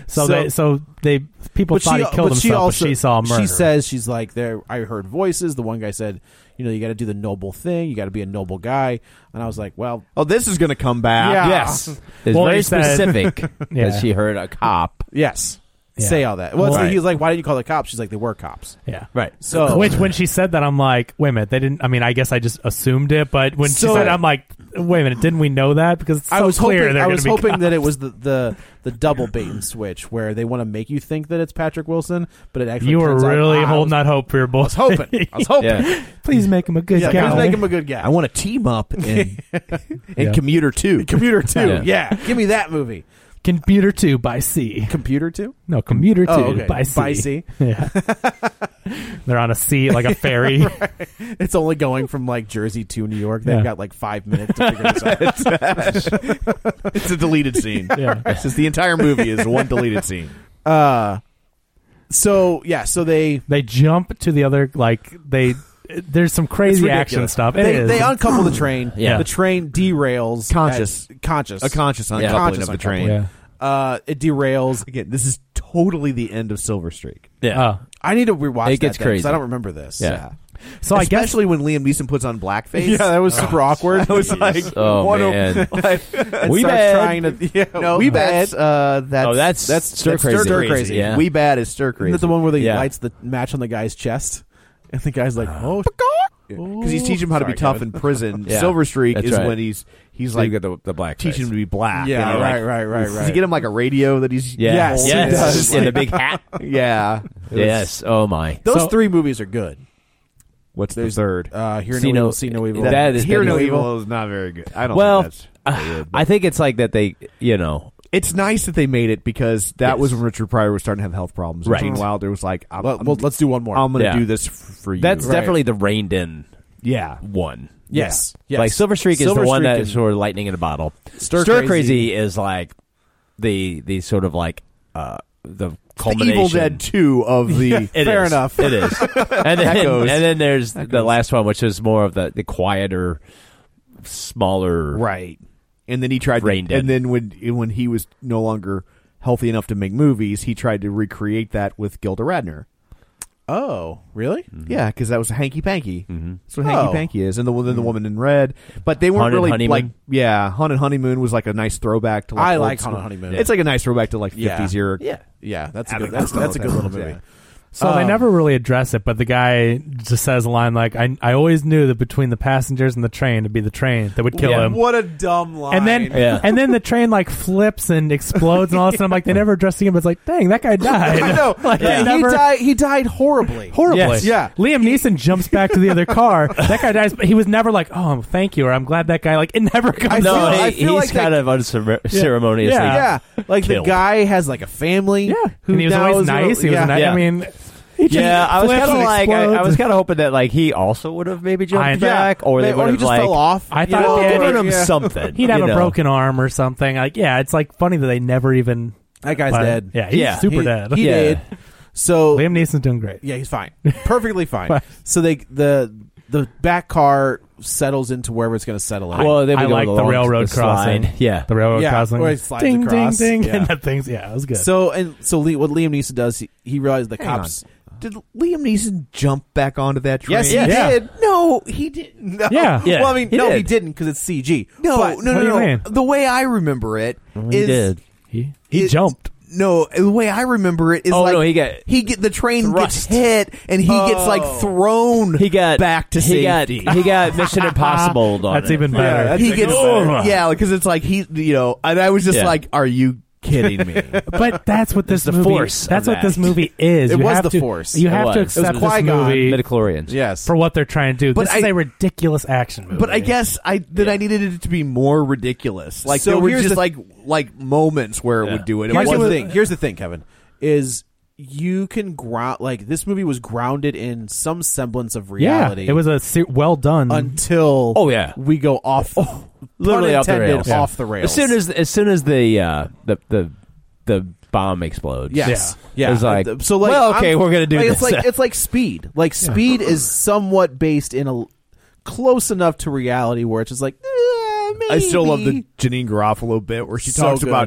So, So- they so they people thought he killed but himself, she also, but she saw a murder. She says she's like there. I heard voices. The one guy said, "You know, you got to do the noble thing. You got to be a noble guy." And I was like, "Well, Oh, this is going to come back. Yeah. Yes, it's Well, very he said- specific Yeah. that she heard a cop. yes, Yeah. say all that." Well, Right. so he was like, "Why didn't you call the cops?" She's like, "They were cops." yeah. Right. So Which, when she said that, I'm like, wait a minute, they didn't. I mean, I guess I just assumed it, but when So- she said, it, I'm like, wait a minute, didn't we know that? Because it's so I was clear hoping. they're I gonna was be hoping cops. that it was the, the the double bait and switch where they want to make you think that it's Patrick Wilson, but it actually You were turns out- really Ah, I holding was- that hope for your boy. I was hoping. I was hoping. Yeah. Please make him a good Yeah, guy. let's make him a good guy. I want to team up in, in Yeah. Commuter two. Commuter two. Yeah. Yeah. give me that movie. Computer two by C. Computer two. No, Commuter two Oh, okay. by C. By C. Yeah. They're on a sea like a ferry. It's only going from like Jersey to New York. They've Yeah. got like five minutes to figure this out. It's a deleted scene. Yeah. Since the entire movie is one deleted scene. Uh, so yeah, so they They jump to the other, like, they. There's some it's crazy action ridiculous. stuff. It They, is. they uncouple the train. Yeah. The train derails. Conscious. at- conscious. A conscious Yeah. uncoupling Conscious of the uncoupling. train. Yeah. Uh, it derails. Again, this is totally the end of Silver Streak. Yeah. Oh. I need to rewatch. It gets that then, 'cause crazy. I don't remember this. Yeah. So I guess Especially when Liam Neeson puts on blackface. Yeah, that was super awkward. I was like, Oh, what a- man. like, And We starts bad. trying to. Yeah, no, we that's, bad. uh, that's Oh, that's that's Stir that's Crazy. Stir Crazy. Crazy. Yeah. We bad is Stir Isn't Crazy. that the one where they Yeah. lights the match on the guy's chest, and the guy's like, "Oh, Because he's teaching him how to be Sorry, tough Kevin. in prison. Yeah. Silver Streak That's is right. when he's he's So like you get the, the black teaching him to be black. Yeah, and he, like, right, right, right, Does right. he get him like a radio that he's Yeah. Yes, he yes. does. In the big hat. yeah. It was- Yes. Oh my. Those So- three movies are good." What's the There's- third? Uh, Hear See no no- evil, see no evil. that, that is- Hear that No is Evil. evil. is not very good. I don't Well, think that's very good, but I think it's like that they, you know, it's nice that they made it because that Yes. was when Richard Pryor was starting to have health problems. Right. Gene Wilder was like, I'm, well, well, let's do one more. I'm going to Yeah. do this f- for you. that's Right. definitely the reined in yeah. one. yes, yes. Like Silver Streak is Silver the one Streak that and is sort of lightning in a bottle. Stir Stir Crazy. Crazy is like the the sort of like uh the The culmination. Evil Dead two of the. It Fair is. enough. It is. And then, goes. and then there's the last one, which is more of the, the quieter, smaller. Right. And then he tried to, Reined in. and then when when he was no longer healthy enough to make movies, he tried to recreate that with Gilda Radner. Oh, really? Yeah, because that was Hanky Panky. Mm-hmm. That's what Hanky Oh. Panky is, and the then the Woman in Red. But they weren't Haunted really Honeymoon? like yeah, Haunted Honeymoon was like a nice throwback to. Like I old like school- Haunted Honeymoon. It's like a nice throwback to like Yeah. fifties era. Yeah. Yeah, that's a I good. don't know. That's, that's a I good don't little know. movie. So they Um, never really address it, but the guy just says a line like, I, I always knew that between the passengers and the train to be the train that would kill Yeah. him. What a dumb line. And then, Yeah. and then the train like flips and explodes and all this. And I'm like, they never addressed him. It's like, dang, that guy died. I know. like, Yeah, they he never, died. He died horribly. horribly. Yes. Yeah. Liam Neeson jumps back to the other car. That guy dies, but he was never like, oh, thank you, or I'm glad that guy. Like, it never comes No, feel- up. he- I feel he's like kind they- of unceremoniously. Yeah. Yeah, like Killed. the guy has like a family. Yeah, who and he was now always is real- nice. He was yeah. nice. Yeah. I mean, he just Yeah, I was flips kind of and like, I, I explodes. was kind of hoping that like he also would have maybe jumped I- back, or they Or would he have just like fell off. I you thought know, they had- or- given him yeah. something. He'd have you a know? broken arm or something. Like, yeah, it's like funny that they never even. That guy's but- dead. Yeah, he's Yeah, super he, dead. He Yeah. did. So Liam Neeson's doing great. yeah, he's fine, perfectly fine. So they the the back car settles into wherever it's going to settle in. Well, they would I go like the along railroad the slide. crossing. Yeah, The railroad Yeah, crossing. where it slides ding, across. ding, ding. Yeah. And that thing's, yeah, it was good. so and so Lee, what Liam Neeson does, he, he realized the Hang cops. on. Did Liam Neeson jump back onto that train? Yes, he Yeah. did. No, he didn't. No. Yeah. Yeah, Well, I mean, he no, did. he didn't because it's C G. No, But- no, What do no, you no. mean? The way I remember it is he did. he he it- jumped. No, the way I remember it is Oh, like no, he got he get the train thrust. gets hit and he gets like Oh. thrown. He got back to he safety. Got, he got Mission Impossible on That's it. even Yeah, better. that's he like, gets oh. yeah, because it's like he, you know, and I was just Yeah. like, "Are you kidding me?" But that's what this the movie. force of That's what that. this movie is. It You was have the to- force. You It have to was. It was accept this Qui-Gon. movie Midichlorians. Yes. for what they're trying to do. But this I- is a ridiculous action movie. But I guess I that I needed it to be more ridiculous. Like So there were here's just the- like like moments where it Yeah. would do it. It Here's the wasn't- thing. Here's the thing, Kevin. Is you can ground like this movie was grounded in some semblance of yeah, reality. it was a se- well done. until Oh, yeah. we go off Literally pun off the intended, rails. off the rails. As soon as as soon as the uh, the the the bomb explodes. yes, yeah, It was like, so like well, okay, I'm- we're gonna do like, this. It's like it's like Speed. Like Speed is somewhat based in a close enough to reality where it's just like eh, maybe. I still love the Janine Garofalo bit where she So talks good. about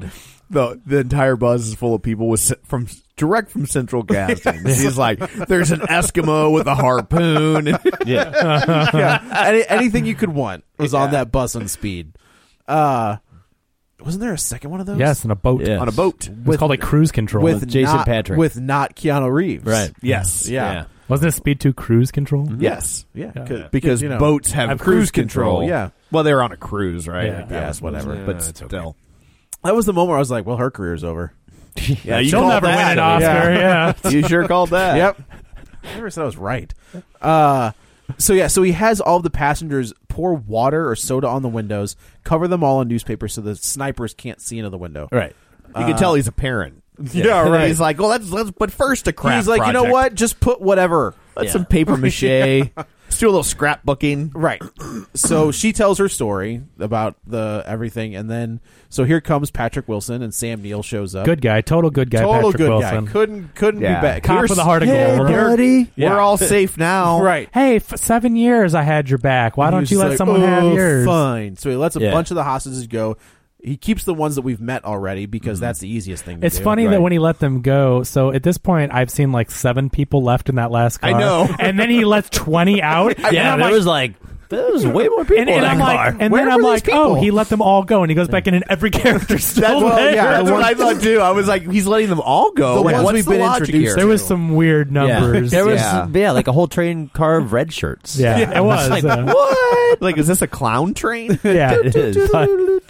the the entire bus is full of people with from direct from Central Casting. He's like, there's an Eskimo with a harpoon. Yeah. yeah. Any, anything you could want was on that bus on Speed. Uh, wasn't there a second one of those? Yes, on a boat. Yeah. On a boat. It's called like Cruise Control. with Jason not, Patrick. with not Keanu Reeves. Right. Yes. Yeah. Yeah. Wasn't it Speed two Cruise Control? Yes. Yeah. Yeah. 'Cause- Because you know, boats have, have cruise cruise control. control, yeah. Well, they were on a cruise, right? Yeah. Like that Yes, was- whatever. But Yeah, it's okay. still. that was the moment where I was like, well, her career's over. Yeah, you She'll called never that. win an Oscar. Yeah. You sure called that. Yep. I never said I was right. Uh, so yeah, so he has all of the passengers pour water or soda on the windows, cover them all in newspaper so the snipers can't see into the window. Right. You can tell he's a parent. Yeah, And right. He's like, well, let's let's. But first, a craft He's like, you know project. what? Just put whatever. Let's Yeah. some paper mache. Let's do a little scrapbooking. Right. So she tells her story about the everything, and then so here comes Patrick Wilson, and Sam Neill shows up. Good guy. Total good guy. total Patrick good Wilson. guy. Couldn't couldn't Yeah. be bad. Cop Here's- with a heart of Hey, gold. buddy. Yeah. We're all safe now. Right. Hey, f- seven years I had your back. Why He don't was you let like, someone have "Oh, yours? Fine. So he lets a Yeah. bunch of the hostages go. He keeps the ones that we've met already because that's the easiest thing to It's do. funny Right. that when he let them go, so at this point, I've seen like seven people left in that last car. I know. And then he lets twenty out. and Yeah, I'm there like, was like there was way more people and, in and that I'm car. like, and Where then I'm were like, these oh, people? he let them all go, and he goes back in, and every character's still That's what- there. yeah, That's the what I ones- thought too. I was like, he's letting them all go. The Like, ones what's we've the been logic introduced here? There was some weird Yeah. numbers. There was Yeah. yeah. like a whole train car of red shirts. Yeah, it was. Like, uh, what? Like, is this a clown train? yeah, It is. But-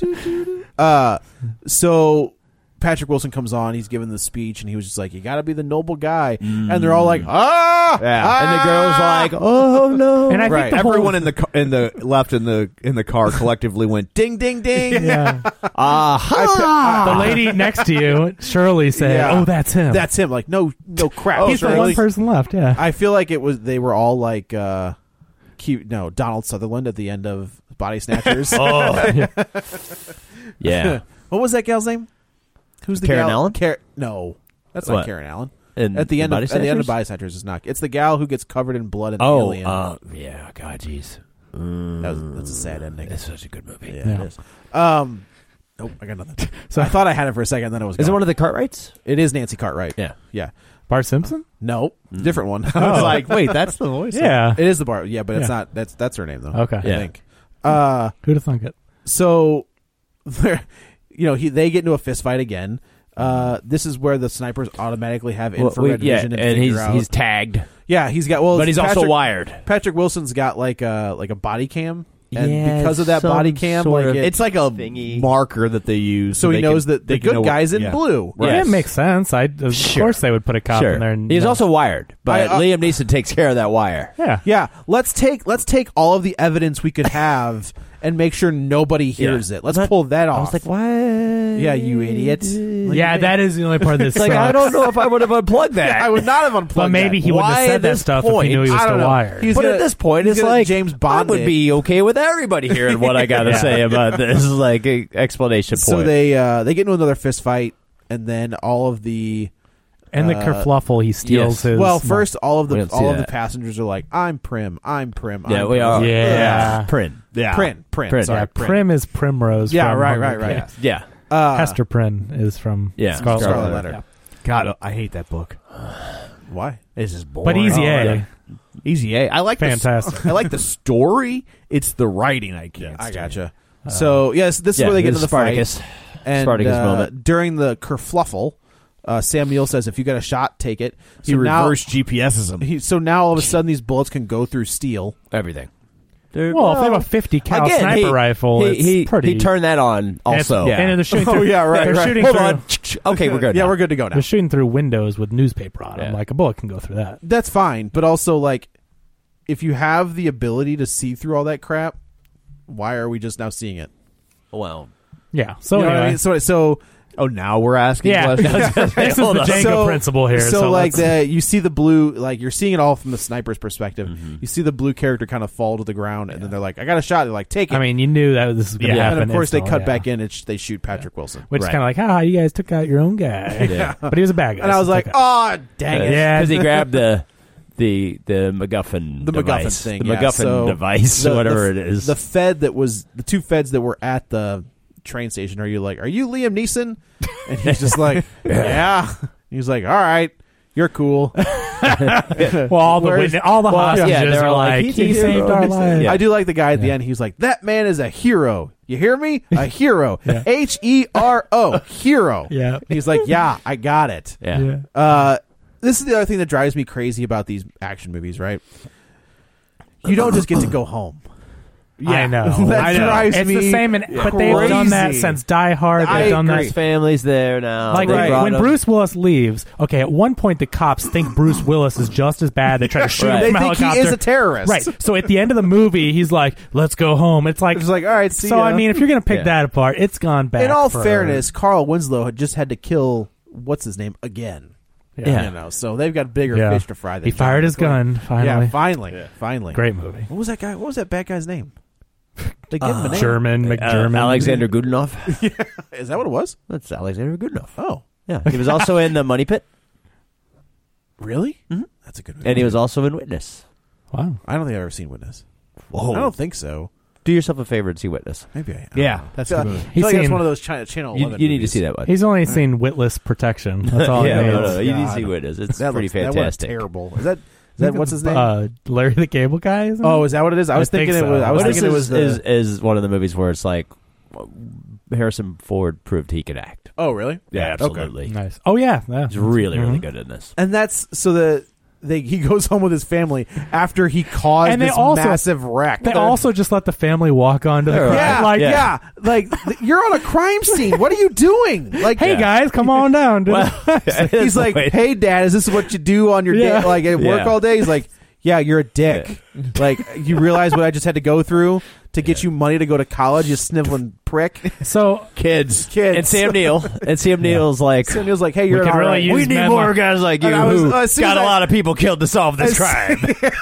Uh, so Patrick Wilson comes on. He's giving the speech, and he was just like, "You got to be the noble guy." And they're all like, "Ah!" Yeah. ah! And the girl's like, "Oh no!" and I Right. think the Everyone whole, in the ca- in the left in the in the car collectively went ding ding ding. yeah, ah, the lady next to you, Shirley, said, Yeah. "Oh, that's him. That's him. Like, no, no crap. He's the Shirley. one person left." Yeah, I feel like it was. They were all like, uh, cute. No, Donald Sutherland at the end of Body Snatchers. oh, yeah. What was that gal's name? Who's the Karen gal? Allen? Car- no, that's not What? Karen Allen. And At the end Body of at the end of Snatchers? Body Snatchers is not. It's the gal who gets covered in blood in the Oh, alien. uh, yeah. God, jeez. Mm, that was, that's a sad ending. It's such a good movie. Yeah, Yeah. it is. Um, nope, I got nothing. So I thought I had it for a second, then it was. Is it gone. one of the Cartwrights? It is Nancy Cartwright. Yeah. yeah. Bart Simpson. No, different one. I was like, wait, that's the voice. Yeah. it is the bar. Yeah, but it's Yeah. not. That's that's her name though. Okay. I Yeah. think. Uh, Who'd have thunk it? so, they're- you know, he they get into a fist fight again. Uh, this is where the snipers automatically have Well, infrared we- yeah, vision and, and figure he's out. he's tagged, yeah, he's got well, but he's also Patrick- wired. Patrick Wilson's got like a like a body cam, and Yeah, because of that some body cam, sort like of- it, It's like a Thingy. marker that they use, so he they knows can- that they the can know good what- guy's in yeah. blue. Yeah, Yes. it makes sense. I of Sure. course they would put a cop Sure. in there. And, He's no. also wired, but I- uh, Liam Neeson takes care of that wire. yeah. Yeah, let's take let's take all of the evidence we could have and make sure nobody hears Yeah. it. Let's pull that off. I was like, "What? Yeah, you idiot. Like, Yeah, that is the only part that's Like, I don't know if I would have unplugged that. I would not have unplugged. But maybe that. he wouldn't Why have said at that this stuff if point? he knew he was I don't still know. wired. He's but gonna- at this point, he's it's gonna like James I Bond would it. be okay with everybody hearing what I got to Yeah. say about this. Like a explanation point. So they uh, they get into another fist fight, and then all of the and the uh, kerfluffle, he steals yes. his. well, first all of We the don't see all of the that. passengers are like, "I'm Prim, I'm Prim." yeah, I'm we Prim." are. Yeah. Prin. Yeah. Prin, Prin, Prin. sorry, yeah, Prim. Prim is Primrose. Yeah, from right, Hunger right, right. Games. Yeah. Uh, Hester Prynne is from Yeah, Scarlet, Scarlet Letter. Letter. Yeah. God, I hate that book. Why? This is boring. But Easy Oh, A, yeah. Easy A. I like the s- Fantastic. I like the story. It's the writing I can't. I stand. gotcha. so yes, this is Yeah, where they get this into the is Spartacus. fight. And Spartacus uh, moment. during the kerfluffle, uh, Sam Neill says, "If you got a shot, take it." He So now- reverse G P S's him. He, so now all of a sudden these bullets can go through steel. Everything. Well, if they have a fifty cal Again, sniper he, rifle, he, it's he, pretty. he turned that on also. And, it's- and they're shooting Oh, through, yeah, right, They're right. shooting Hold through, on. Okay, we're good. Yeah, now. we're good to go now. They're shooting through windows with newspaper on them. Yeah. Like a bullet can go through that. That's fine, but also like, if you have the ability to see through all that crap, why are we just now seeing it? Well, Yeah. So You know what anyway, I mean? So so Oh, now we're asking yeah, questions. this is the Hold on. Django so, principle here. So, So, like let's- the you see the blue, like you're seeing it all from the sniper's perspective. Mm-hmm. You see the blue character kind of fall to the ground, and then they're like, "I got a shot." They're like, "Take it." I mean, you knew that this was going to Yeah. happen. and of course they instantly, cut yeah. back in and sh- they shoot Patrick Wilson. Which is Right. kind of like, ah, you guys took out your own guy. Yeah. But he was a bad guy. And I was so like, it's okay. "Oh, dang it!" Yeah. because he grabbed the the the MacGuffin The device. MacGuffin thing, the yeah. MacGuffin So device, the- whatever the, it is. The Fed that was the two Feds that were at the train station, are you like, are you Liam Neeson? And he's just like, yeah. He's like, all right, you're cool. Well, all the Where's- witness, all the well, hostages yeah, they were are like, like, "He's a he hero." saved our lives. Yeah. I do like the guy at the end. He's like, that man is a hero. You hear me? A hero. H E R O. Hero. Yeah. He's like, yeah, I got it. Yeah. Yeah. Uh, this is the other thing that drives me crazy about these action movies, right? You don't just get to go home. I know. That I know. drives It's me the same, in, but they've done that crazy. since Die Hard. They've I done agree. His family's there now. that. Like They when- brought when him- Bruce Willis leaves. Okay, at one point the cops think Bruce Willis is just as bad. They try to shoot Right. him They from a think he helicopter. is a terrorist. Right. So at the end of the movie, he's like, "Let's go home." It's like, It's like, all right, see so ya. I mean, if you're gonna pick Yeah. that apart, it's gone back. In all for- fairness, Carl Winslow had just had to kill what's his name again. Yeah. You know, so they've got bigger Yeah. fish to fry. Than He fired John his McClane. gun. Finally, Yeah, finally, finally. great movie. What was that guy? What was that bad guy's name? They give him a name. German Uh, McGerman. Alexander Goodenough. Is that what it was? That's Alexander Goodenough. Oh, Yeah. He was also in The Money Pit, really? Mm-hmm. That's a good movie. and he was also in Witness. Wow. I don't think I've ever seen Witness. Whoa. I don't think so. Do yourself a favor and see Witness. Maybe I am. Yeah, that's a I good feel, movie. I He's feel like that's seen- one of those China, Channel You, eleven you need to movies. see that one. He's only seen Witless Protection. That's all yeah, he no, needs. no, you need to God. see Witness. It's That pretty looks, that was fantastic. terrible. Is that is that what's his name? Uh, Larry the Cable Guy. Isn't oh, it? is that what it is? I was I think thinking it so. was. I was Witness thinking it was is, the. is is one of the movies where it's like Harrison Ford proved he could act. oh, really? Yeah, Okay. absolutely. nice. Oh yeah, yeah. He's really, really Mhm. good in this. And that's so the they he goes home with his family after he caused And they this also- massive wreck. They They're- also just let the family walk onto the Yeah, crime. yeah, like, yeah, like th- you're on a crime scene. What are you doing? Like, hey guys, come on down. dude. he's like, hey dad, is this what you do on your Yeah. day, like at work Yeah. all day? He's like, yeah, you're a dick. Like, you realize what I just had to go through to get you money to go to college, you sniveling prick. So Kids, kids. And Sam Neill. And Sam Neill's like, Sam Neill's like, hey, you're We an could R really A. use we need men more like- guys like you And I was- who uh, as soon got as a I- lot of people killed to solve this As- crime.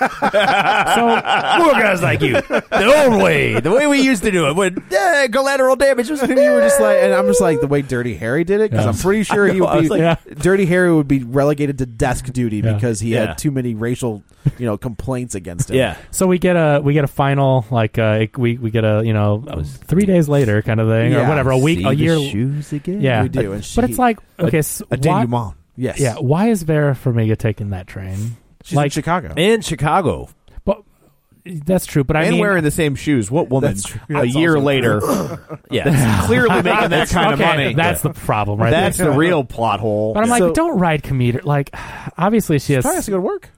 so More guys like you. The old way. The way we used to do it when eh, collateral damage was. And you were just like, and I'm just like the way Dirty Harry did it because Yeah. I'm pretty sure he I would be. was like- Yeah. Dirty Harry would be relegated to desk duty Yeah. because he Yeah. had too many racial, you know, complaints against him. Yeah. so we get a we get a final like uh we we get a you know three days later kind of thing or Yeah. whatever a week See a the year shoes again. yeah we do. And but she- it's like okay so A why, denouement. Yes. yeah why is Vera Farmiga taking that train She's like in Chicago. In Chicago. but that's true but I and mean wearing the same shoes. What woman? That's true. A That's year also later, Yeah. clearly making that kind of okay, money. that's the problem right That's there. the real plot hole. But I'm like, So- don't ride commuter. Like, obviously she has. Probably has to go to work.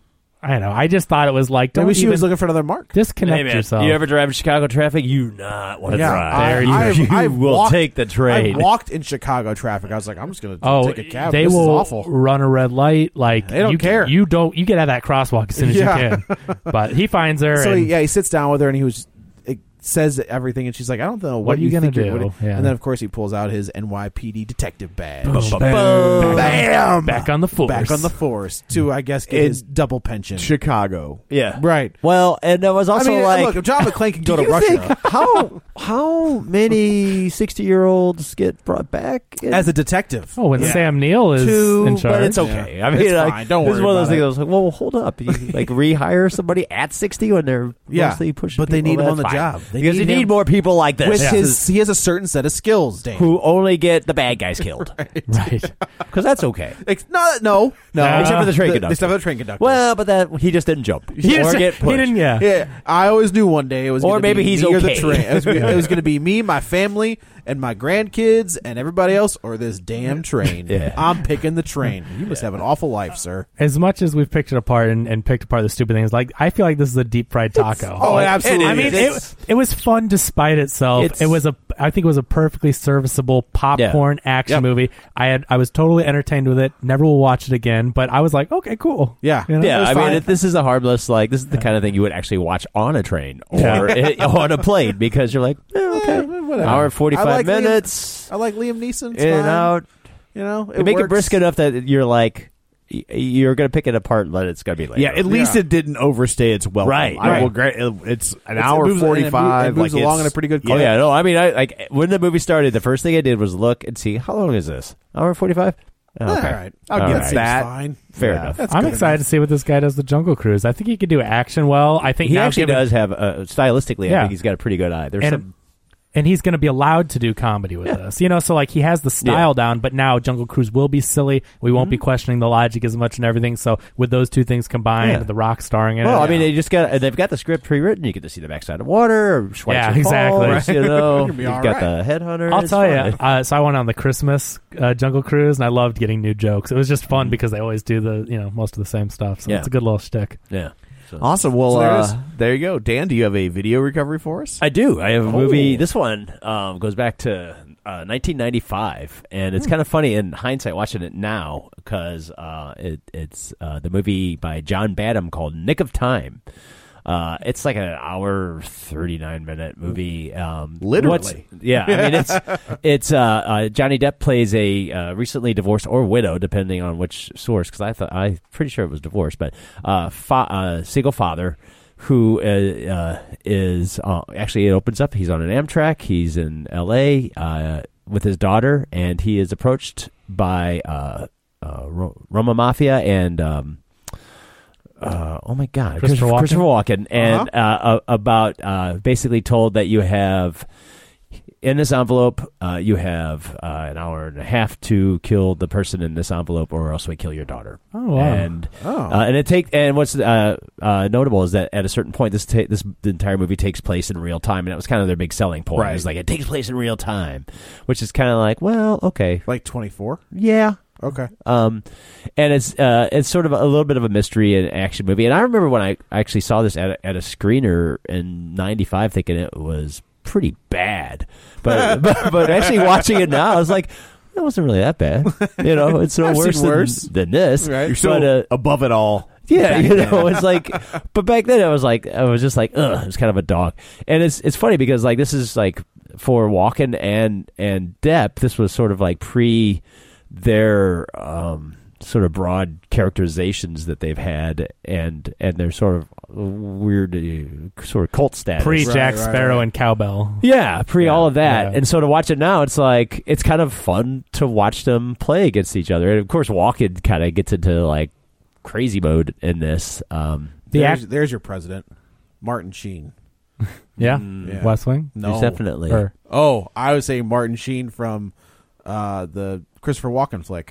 I don't know. I just thought it was like, don't Maybe she even was looking for another mark. disconnect Hey, man, yourself. you ever drive in Chicago traffic? You not want to Yeah, drive. I- There you, I've- you I've will walked- take the train. I walked in Chicago traffic. I was like, I'm just going to Oh, take a cab. they this will is awful. run a red light. Like They don't you, care. You don't. You get out of that crosswalk as soon as Yeah. you can. But he finds her. So and, he, yeah, he sits down with her and he was it says everything, and she's like, I don't know what, What are you gonna think you're- do? what- Yeah. And then of course he pulls out his N Y P D detective badge. Boom, Bam. Bam! back on the force. Back on the force to I guess get In his double pension. Chicago. Yeah. Right. Well, and there was also I mean, like, look, if John McClane can go do to you Russia think how how many sixty year olds get brought back in- as a detective. Oh, when Yeah. Sam Neill is Two, in charge. but it's okay. I mean, It's like, fine. Don't this is worry one of those about things. it. I was like, well, hold up. You, like rehire somebody at sixty when they're Yeah, mostly pushing, but they people, need him that's on the fine. job. They because need they need him more people like this With Yeah. his, he has a certain set of skills, Dan. who only get the bad guys killed. right. Because that's okay. Ex- no, no, no. Uh, Except for the train The- conductor. Except for the train conductor. Well, but that he just didn't jump He, or just, get he pushed. didn't. Yeah. yeah, I always knew one day it was Or gonna maybe be he's me or the okay. train. It was, it was going to be me, my family, and my grandkids, and everybody else, or this damn train. Yeah. I'm picking the train. You must have an awful life, sir. As much as we've picked it apart and, and picked apart the stupid things, like I feel like this is a deep fried taco. oh, Like, absolutely I mean, is. it, it was fun despite itself. It's- It was a, I think, it was a perfectly serviceable popcorn action Yep. movie. I had, I was totally entertained with it. Never will watch it again, but I was like, okay, cool. Yeah. You know? Yeah, It was I fine. mean, it, this is a harmless, like, this is the kind of thing you would actually watch on a train or Yeah. on a plane because you're like, eh, okay, Eh, whatever. hour and I forty-five like Liam- minutes, I like Liam Neeson. It's in and fine. out. You know, They make it works. brisk enough that you're like, y- you're going to pick it apart, but it's going to be later. Yeah, at least Yeah. it didn't overstay its welcome. Right, I right. will gra- It's an It's- hour it moves- and it mo- forty-five. It moves like along it's- in a pretty good Oh clip. yeah, no. I mean, I like when the movie started. The first thing I did was look and see how long is this? Hour forty-five. Oh, okay. All right. I'll All get right. that. Fine. Fair Yeah. enough. That's I'm good excited enough. to see what this guy does. The Jungle Cruise. I think he could do action well. I think He now actually given- does have uh, stylistically. I Yeah. think he's got a pretty good eye. There's And- some. and he's going to be allowed to do comedy with Yeah. this. You know, so like he has the style Yeah. down, but now Jungle Cruise will be silly. We won't Mm-hmm. be questioning the logic as much and everything. So with those two things combined, Yeah. The Rock starring in Well, it. I mean, they just got they've got the script pre-written. You get to see the backside of water, or Schweitzer Yeah, exactly. Falls, you know, You're gonna you've be got all the headhunter. I'll It's tell fun. you. Uh, so I went on the Christmas uh, Jungle Cruise, and I loved getting new jokes. It was just fun Mhm. because they always do the you know most of the same stuff. So Yeah. it's a good little shtick. Yeah. So. Awesome. Well, So there it uh, is. there you go. Dan, do you have a video recovery for us? I do. I have a Oh. movie. This one um, goes back to uh, nineteen ninety-five, and it's kind of funny in hindsight watching it now because uh, it, it's uh, the movie by John Badham called Nick of Time. Uh, it's like an hour thirty-nine minute movie. Um, Literally. what's- yeah. I mean, it's it's uh, uh, Johnny Depp plays a uh, recently divorced or widow, depending on which source. Because I thought I'm pretty sure it was divorced, but uh, fa- uh, single father who uh, uh, is uh, actually it opens up. He's on an Amtrak. He's in L A uh, with his daughter, and he is approached by uh, uh, Ro- Roma Mafia and. Um, uh, oh my God, Christopher Walken? Christopher Walken, and uh uh, about uh, basically told that you have in this envelope, uh, you have uh, an hour and a half to kill the person in this envelope, or else we kill your daughter. Oh wow! And Oh. uh, and it take and what's uh, uh, notable is that at a certain point, this ta- this the entire movie takes place in real time, and that was kind of their big selling point. Right. It's like it takes place in real time, which is kind of like, well, okay, Like twenty-four? yeah. Okay. Um, and it's uh, it's sort of a, a little bit of a mystery and action movie. And I remember when I actually saw this at a, at a screener in ninety-five, thinking it was pretty bad. But but, but actually watching it now, I was like, it wasn't really that bad. You know, it's no I've worse seen than, worse. than this. Right. You're so But, uh, above it all. yeah, you know, it's like, but back then I was like, I was just like, ugh, it was kind of a dog. And it's it's funny because like this is like for Walken and and Depp, this was sort of like pre their um, sort of broad characterizations that they've had, and and their sort of weird uh, sort of cult status. Pre Right, Jack right, Sparrow right. and Cowbell. Yeah, pre Yeah, all of that. yeah. And so to watch it now, it's like, it's kind of fun to watch them play against each other. And of course, Walken kind of gets into like crazy mode in this. Um, The there's, act- there's your president, Martin Sheen. Yeah, Yeah. West Wing. No. There's definitely. Or- Oh, I would say Martin Sheen from uh, the Christopher Walken flick,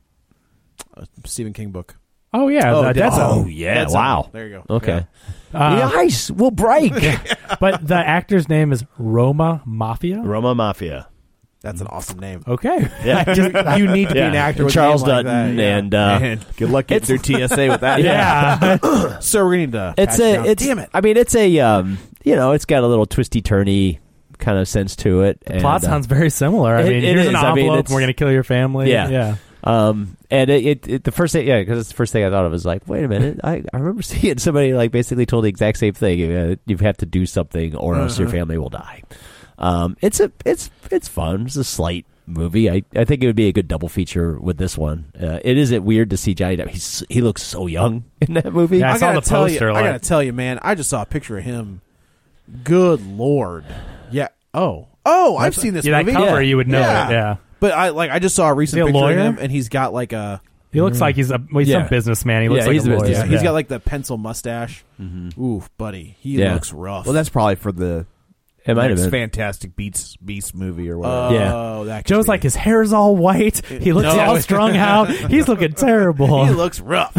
uh, Stephen King book. Oh yeah, Oh, that- Dead that's Oh, a, yeah. Dead Zone. Wow. There you go. Okay. uh, the ice will break. but the actor's name is Roma Mafia. Roma Mafia. That's an awesome name. Okay, Yeah. Just- you need to be an actor with a Charles name like Dutton that, yeah. and uh, Man, good luck getting through T S A with that. yeah. So we're going to need to. it's patch a down. it's Damn it. I mean, it's a um, you know, it's got a little twisty turny kind of sense to it. The and, plot uh, sounds very similar. I it- mean, it here's is. an I mean, envelope. it's- we're going to kill your family. Yeah. yeah. Um, and it, it, it the first thing, yeah, because it's the first thing I thought of was like, wait a minute, I, I remember seeing somebody like basically told the exact same thing. You, you have to do something, or else your family will die. Um, it's a, it's, it's fun. It's a slight movie. I, I think it would be a good double feature with this one. Uh, it isn't weird to see Johnny Depp. He's, he looks so young in that movie. Yeah, I I saw gotta the tell poster, You, like- I gotta tell you, man. I just saw a picture of him. Good lord. Yeah. Oh. Oh, I've seen this Yeah, that movie. cover, Yeah. you would know Yeah. it. Yeah. But I like. I just saw a recent Is he a picture lawyer? of him, and he's got like a. He looks like he's a well, he's Yeah. some businessman. He looks Yeah, like he's a a lawyer. business- Yeah, he's Yeah. got like the pencil mustache. Oof, buddy, he Yeah. looks rough. Well, that's probably for the It might have next been. Fantastic Beasts Beast movie or Oh, whatever. Yeah. that could Joe's be. like his hair's all white. He looks No. all strung out. He's looking terrible. he looks rough.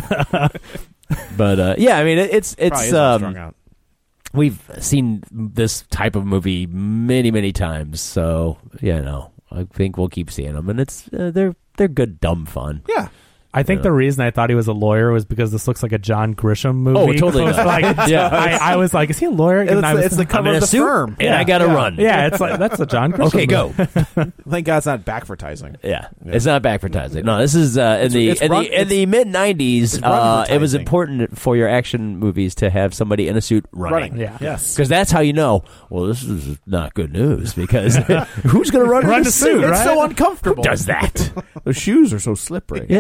But uh, yeah, I mean, it, it's Probably it's is all um, strung out. we've seen this type of movie many many times, so you know, I think we'll keep seeing them, and it's uh, they're they're good dumb fun. Yeah. I think Yeah. the reason I thought he was a lawyer was because this looks like a John Grisham movie. Oh, it totally It's does. like, Yeah. I, I was like, is he a lawyer? It's, And I was, it's the I'm cover in of a the suit, firm. and I got to yeah. run. yeah, it's like that's a John Grisham. Okay, go. movie. Thank God it's not backvertising. Yeah. It's not backvertising. No, this is uh, in the it's in run- the in the mid nineties. it's Uh, it was runvertising. important for your action movies to have somebody in a suit running. Running. Yeah. Yes. Because that's how you know. Well, this is not good news because who's going to run, Run in a the suit? suit, It's right? so uncomfortable. Who does that? Those shoes are so slippery. Yeah.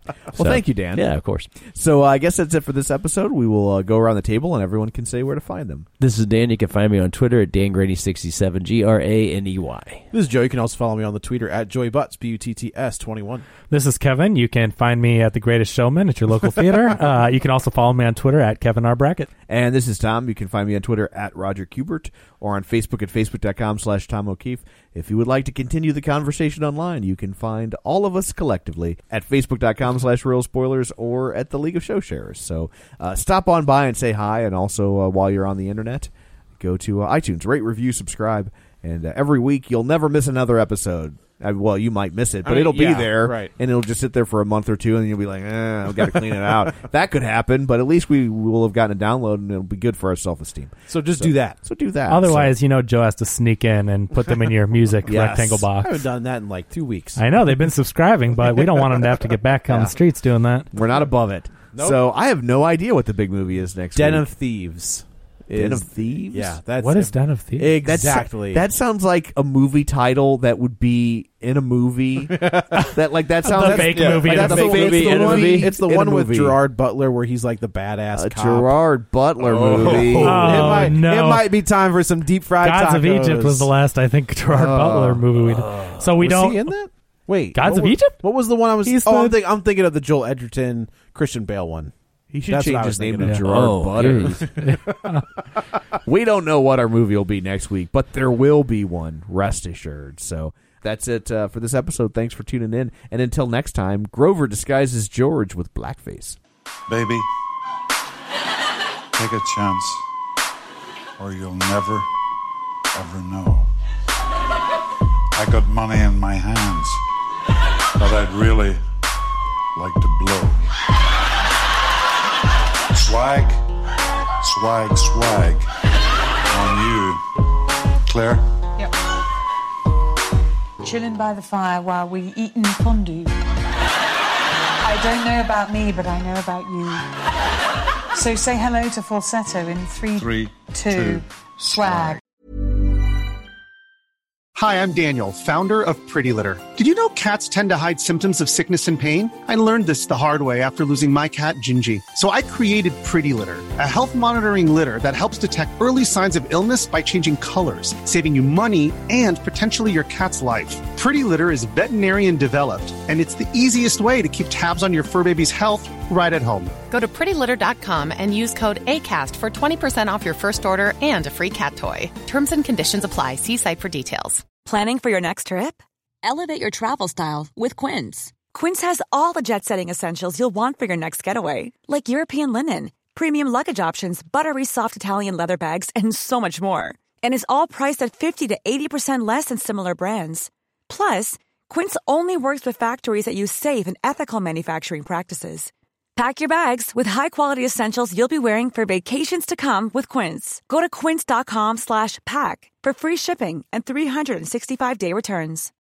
Well, thank you, Dan. Yeah, of course. So uh, I guess that's it for this episode. We will uh, go around the table and everyone can say where to find them. This is Dan. You can find me on Twitter at Dan Graney sixty-seven, G R A N E Y. This is Joe. You can also follow me on the Twitter at Joey Butts, B U T T S twenty-one. This is Kevin. You can find me at The Greatest Showman at your local theater. Uh, you can also follow me on Twitter at Kevin R. Brackett. And this is Tom. You can find me on Twitter at Roger Kubert or on Facebook at facebook.com slash Tom O'Keefe. If you would like to continue the conversation online, you can find all of us collectively at facebook.com slash real spoilers or at the League of Show Sharers. So uh, stop on by and say hi. And also, uh, while you're on the internet, go to uh, iTunes, rate, review, subscribe. And uh, every week, you'll never miss another episode. Uh, well, you might miss it, but I mean, it'll be yeah, there, right. and it'll just sit there for a month or two, and you'll be like, eh, I've got to clean it out. That could happen, but at least we will have gotten a download, and it'll be good for our self-esteem. So just so, do that. So do that. Otherwise, so. you know, Joe has to sneak in and put them in your music Yes. rectangle I box. haven't done that in like two weeks. I know, they've been subscribing, but we don't want them to have to get back on Yeah. the streets doing that. We're not above it. Nope. So I have no idea what the big movie is next Den week. of Thieves. Den is- of Thieves? Yeah. That's What is Den of Thieves? Exactly. That sounds like a movie title that would be in a movie. that like that sounds The like fake yeah, movie like in that's a the, fake it's movie the in a one- movie? It's the in a one with movie. Gerard Butler where he's like the badass A cop. Gerard Butler movie. Oh, it, might, no. it might be time for some deep fried Gods of tacos. Egypt was the last, I think, Gerard Oh. Butler movie we did. So we Was don't. he in that? Wait, Gods what of was- Egypt? What was the one I was? He's oh, the- I'm, think, I'm thinking of the Joel Edgerton Christian Bale one. He should That's what change I his was name thinking to of. Gerard Oh, Butter. We don't know what our movie will be next week, but there will be one, rest assured. So that's it uh, for this episode. Thanks for tuning in. And until next time, Grover disguises George with blackface. Baby, take a chance, or you'll never, ever know. I got money in my hands that I'd really like to blow. Swag, swag, swag on you. Claire? Yep. Chilling by the fire while we eatin' fondue. I don't know about me, but I know about you. So say hello to falsetto in three, Three, two, two, swag. Hi, I'm Daniel, founder of Pretty Litter. Did you know cats tend to hide symptoms of sickness and pain? I learned this the hard way after losing my cat, Gingy. So I created Pretty Litter, a health monitoring litter that helps detect early signs of illness by changing colors, saving you money and potentially your cat's life. Pretty Litter is veterinarian developed, and it's the easiest way to keep tabs on your fur baby's health right at home. Go to pretty litter dot com and use code ACAST for twenty percent off your first order and a free cat toy. Terms and conditions apply. See site for details. Planning for your next trip? Elevate your travel style with Quince. Quince has all the jet-setting essentials you'll want for your next getaway, like European linen, premium luggage options, buttery soft Italian leather bags, and so much more. And is all priced at fifty to eighty percent less than similar brands. Plus, Quince only works with factories that use safe and ethical manufacturing practices. Pack your bags with high-quality essentials you'll be wearing for vacations to come with Quince. Go to quince dot com slash pack for free shipping and three sixty-five day returns.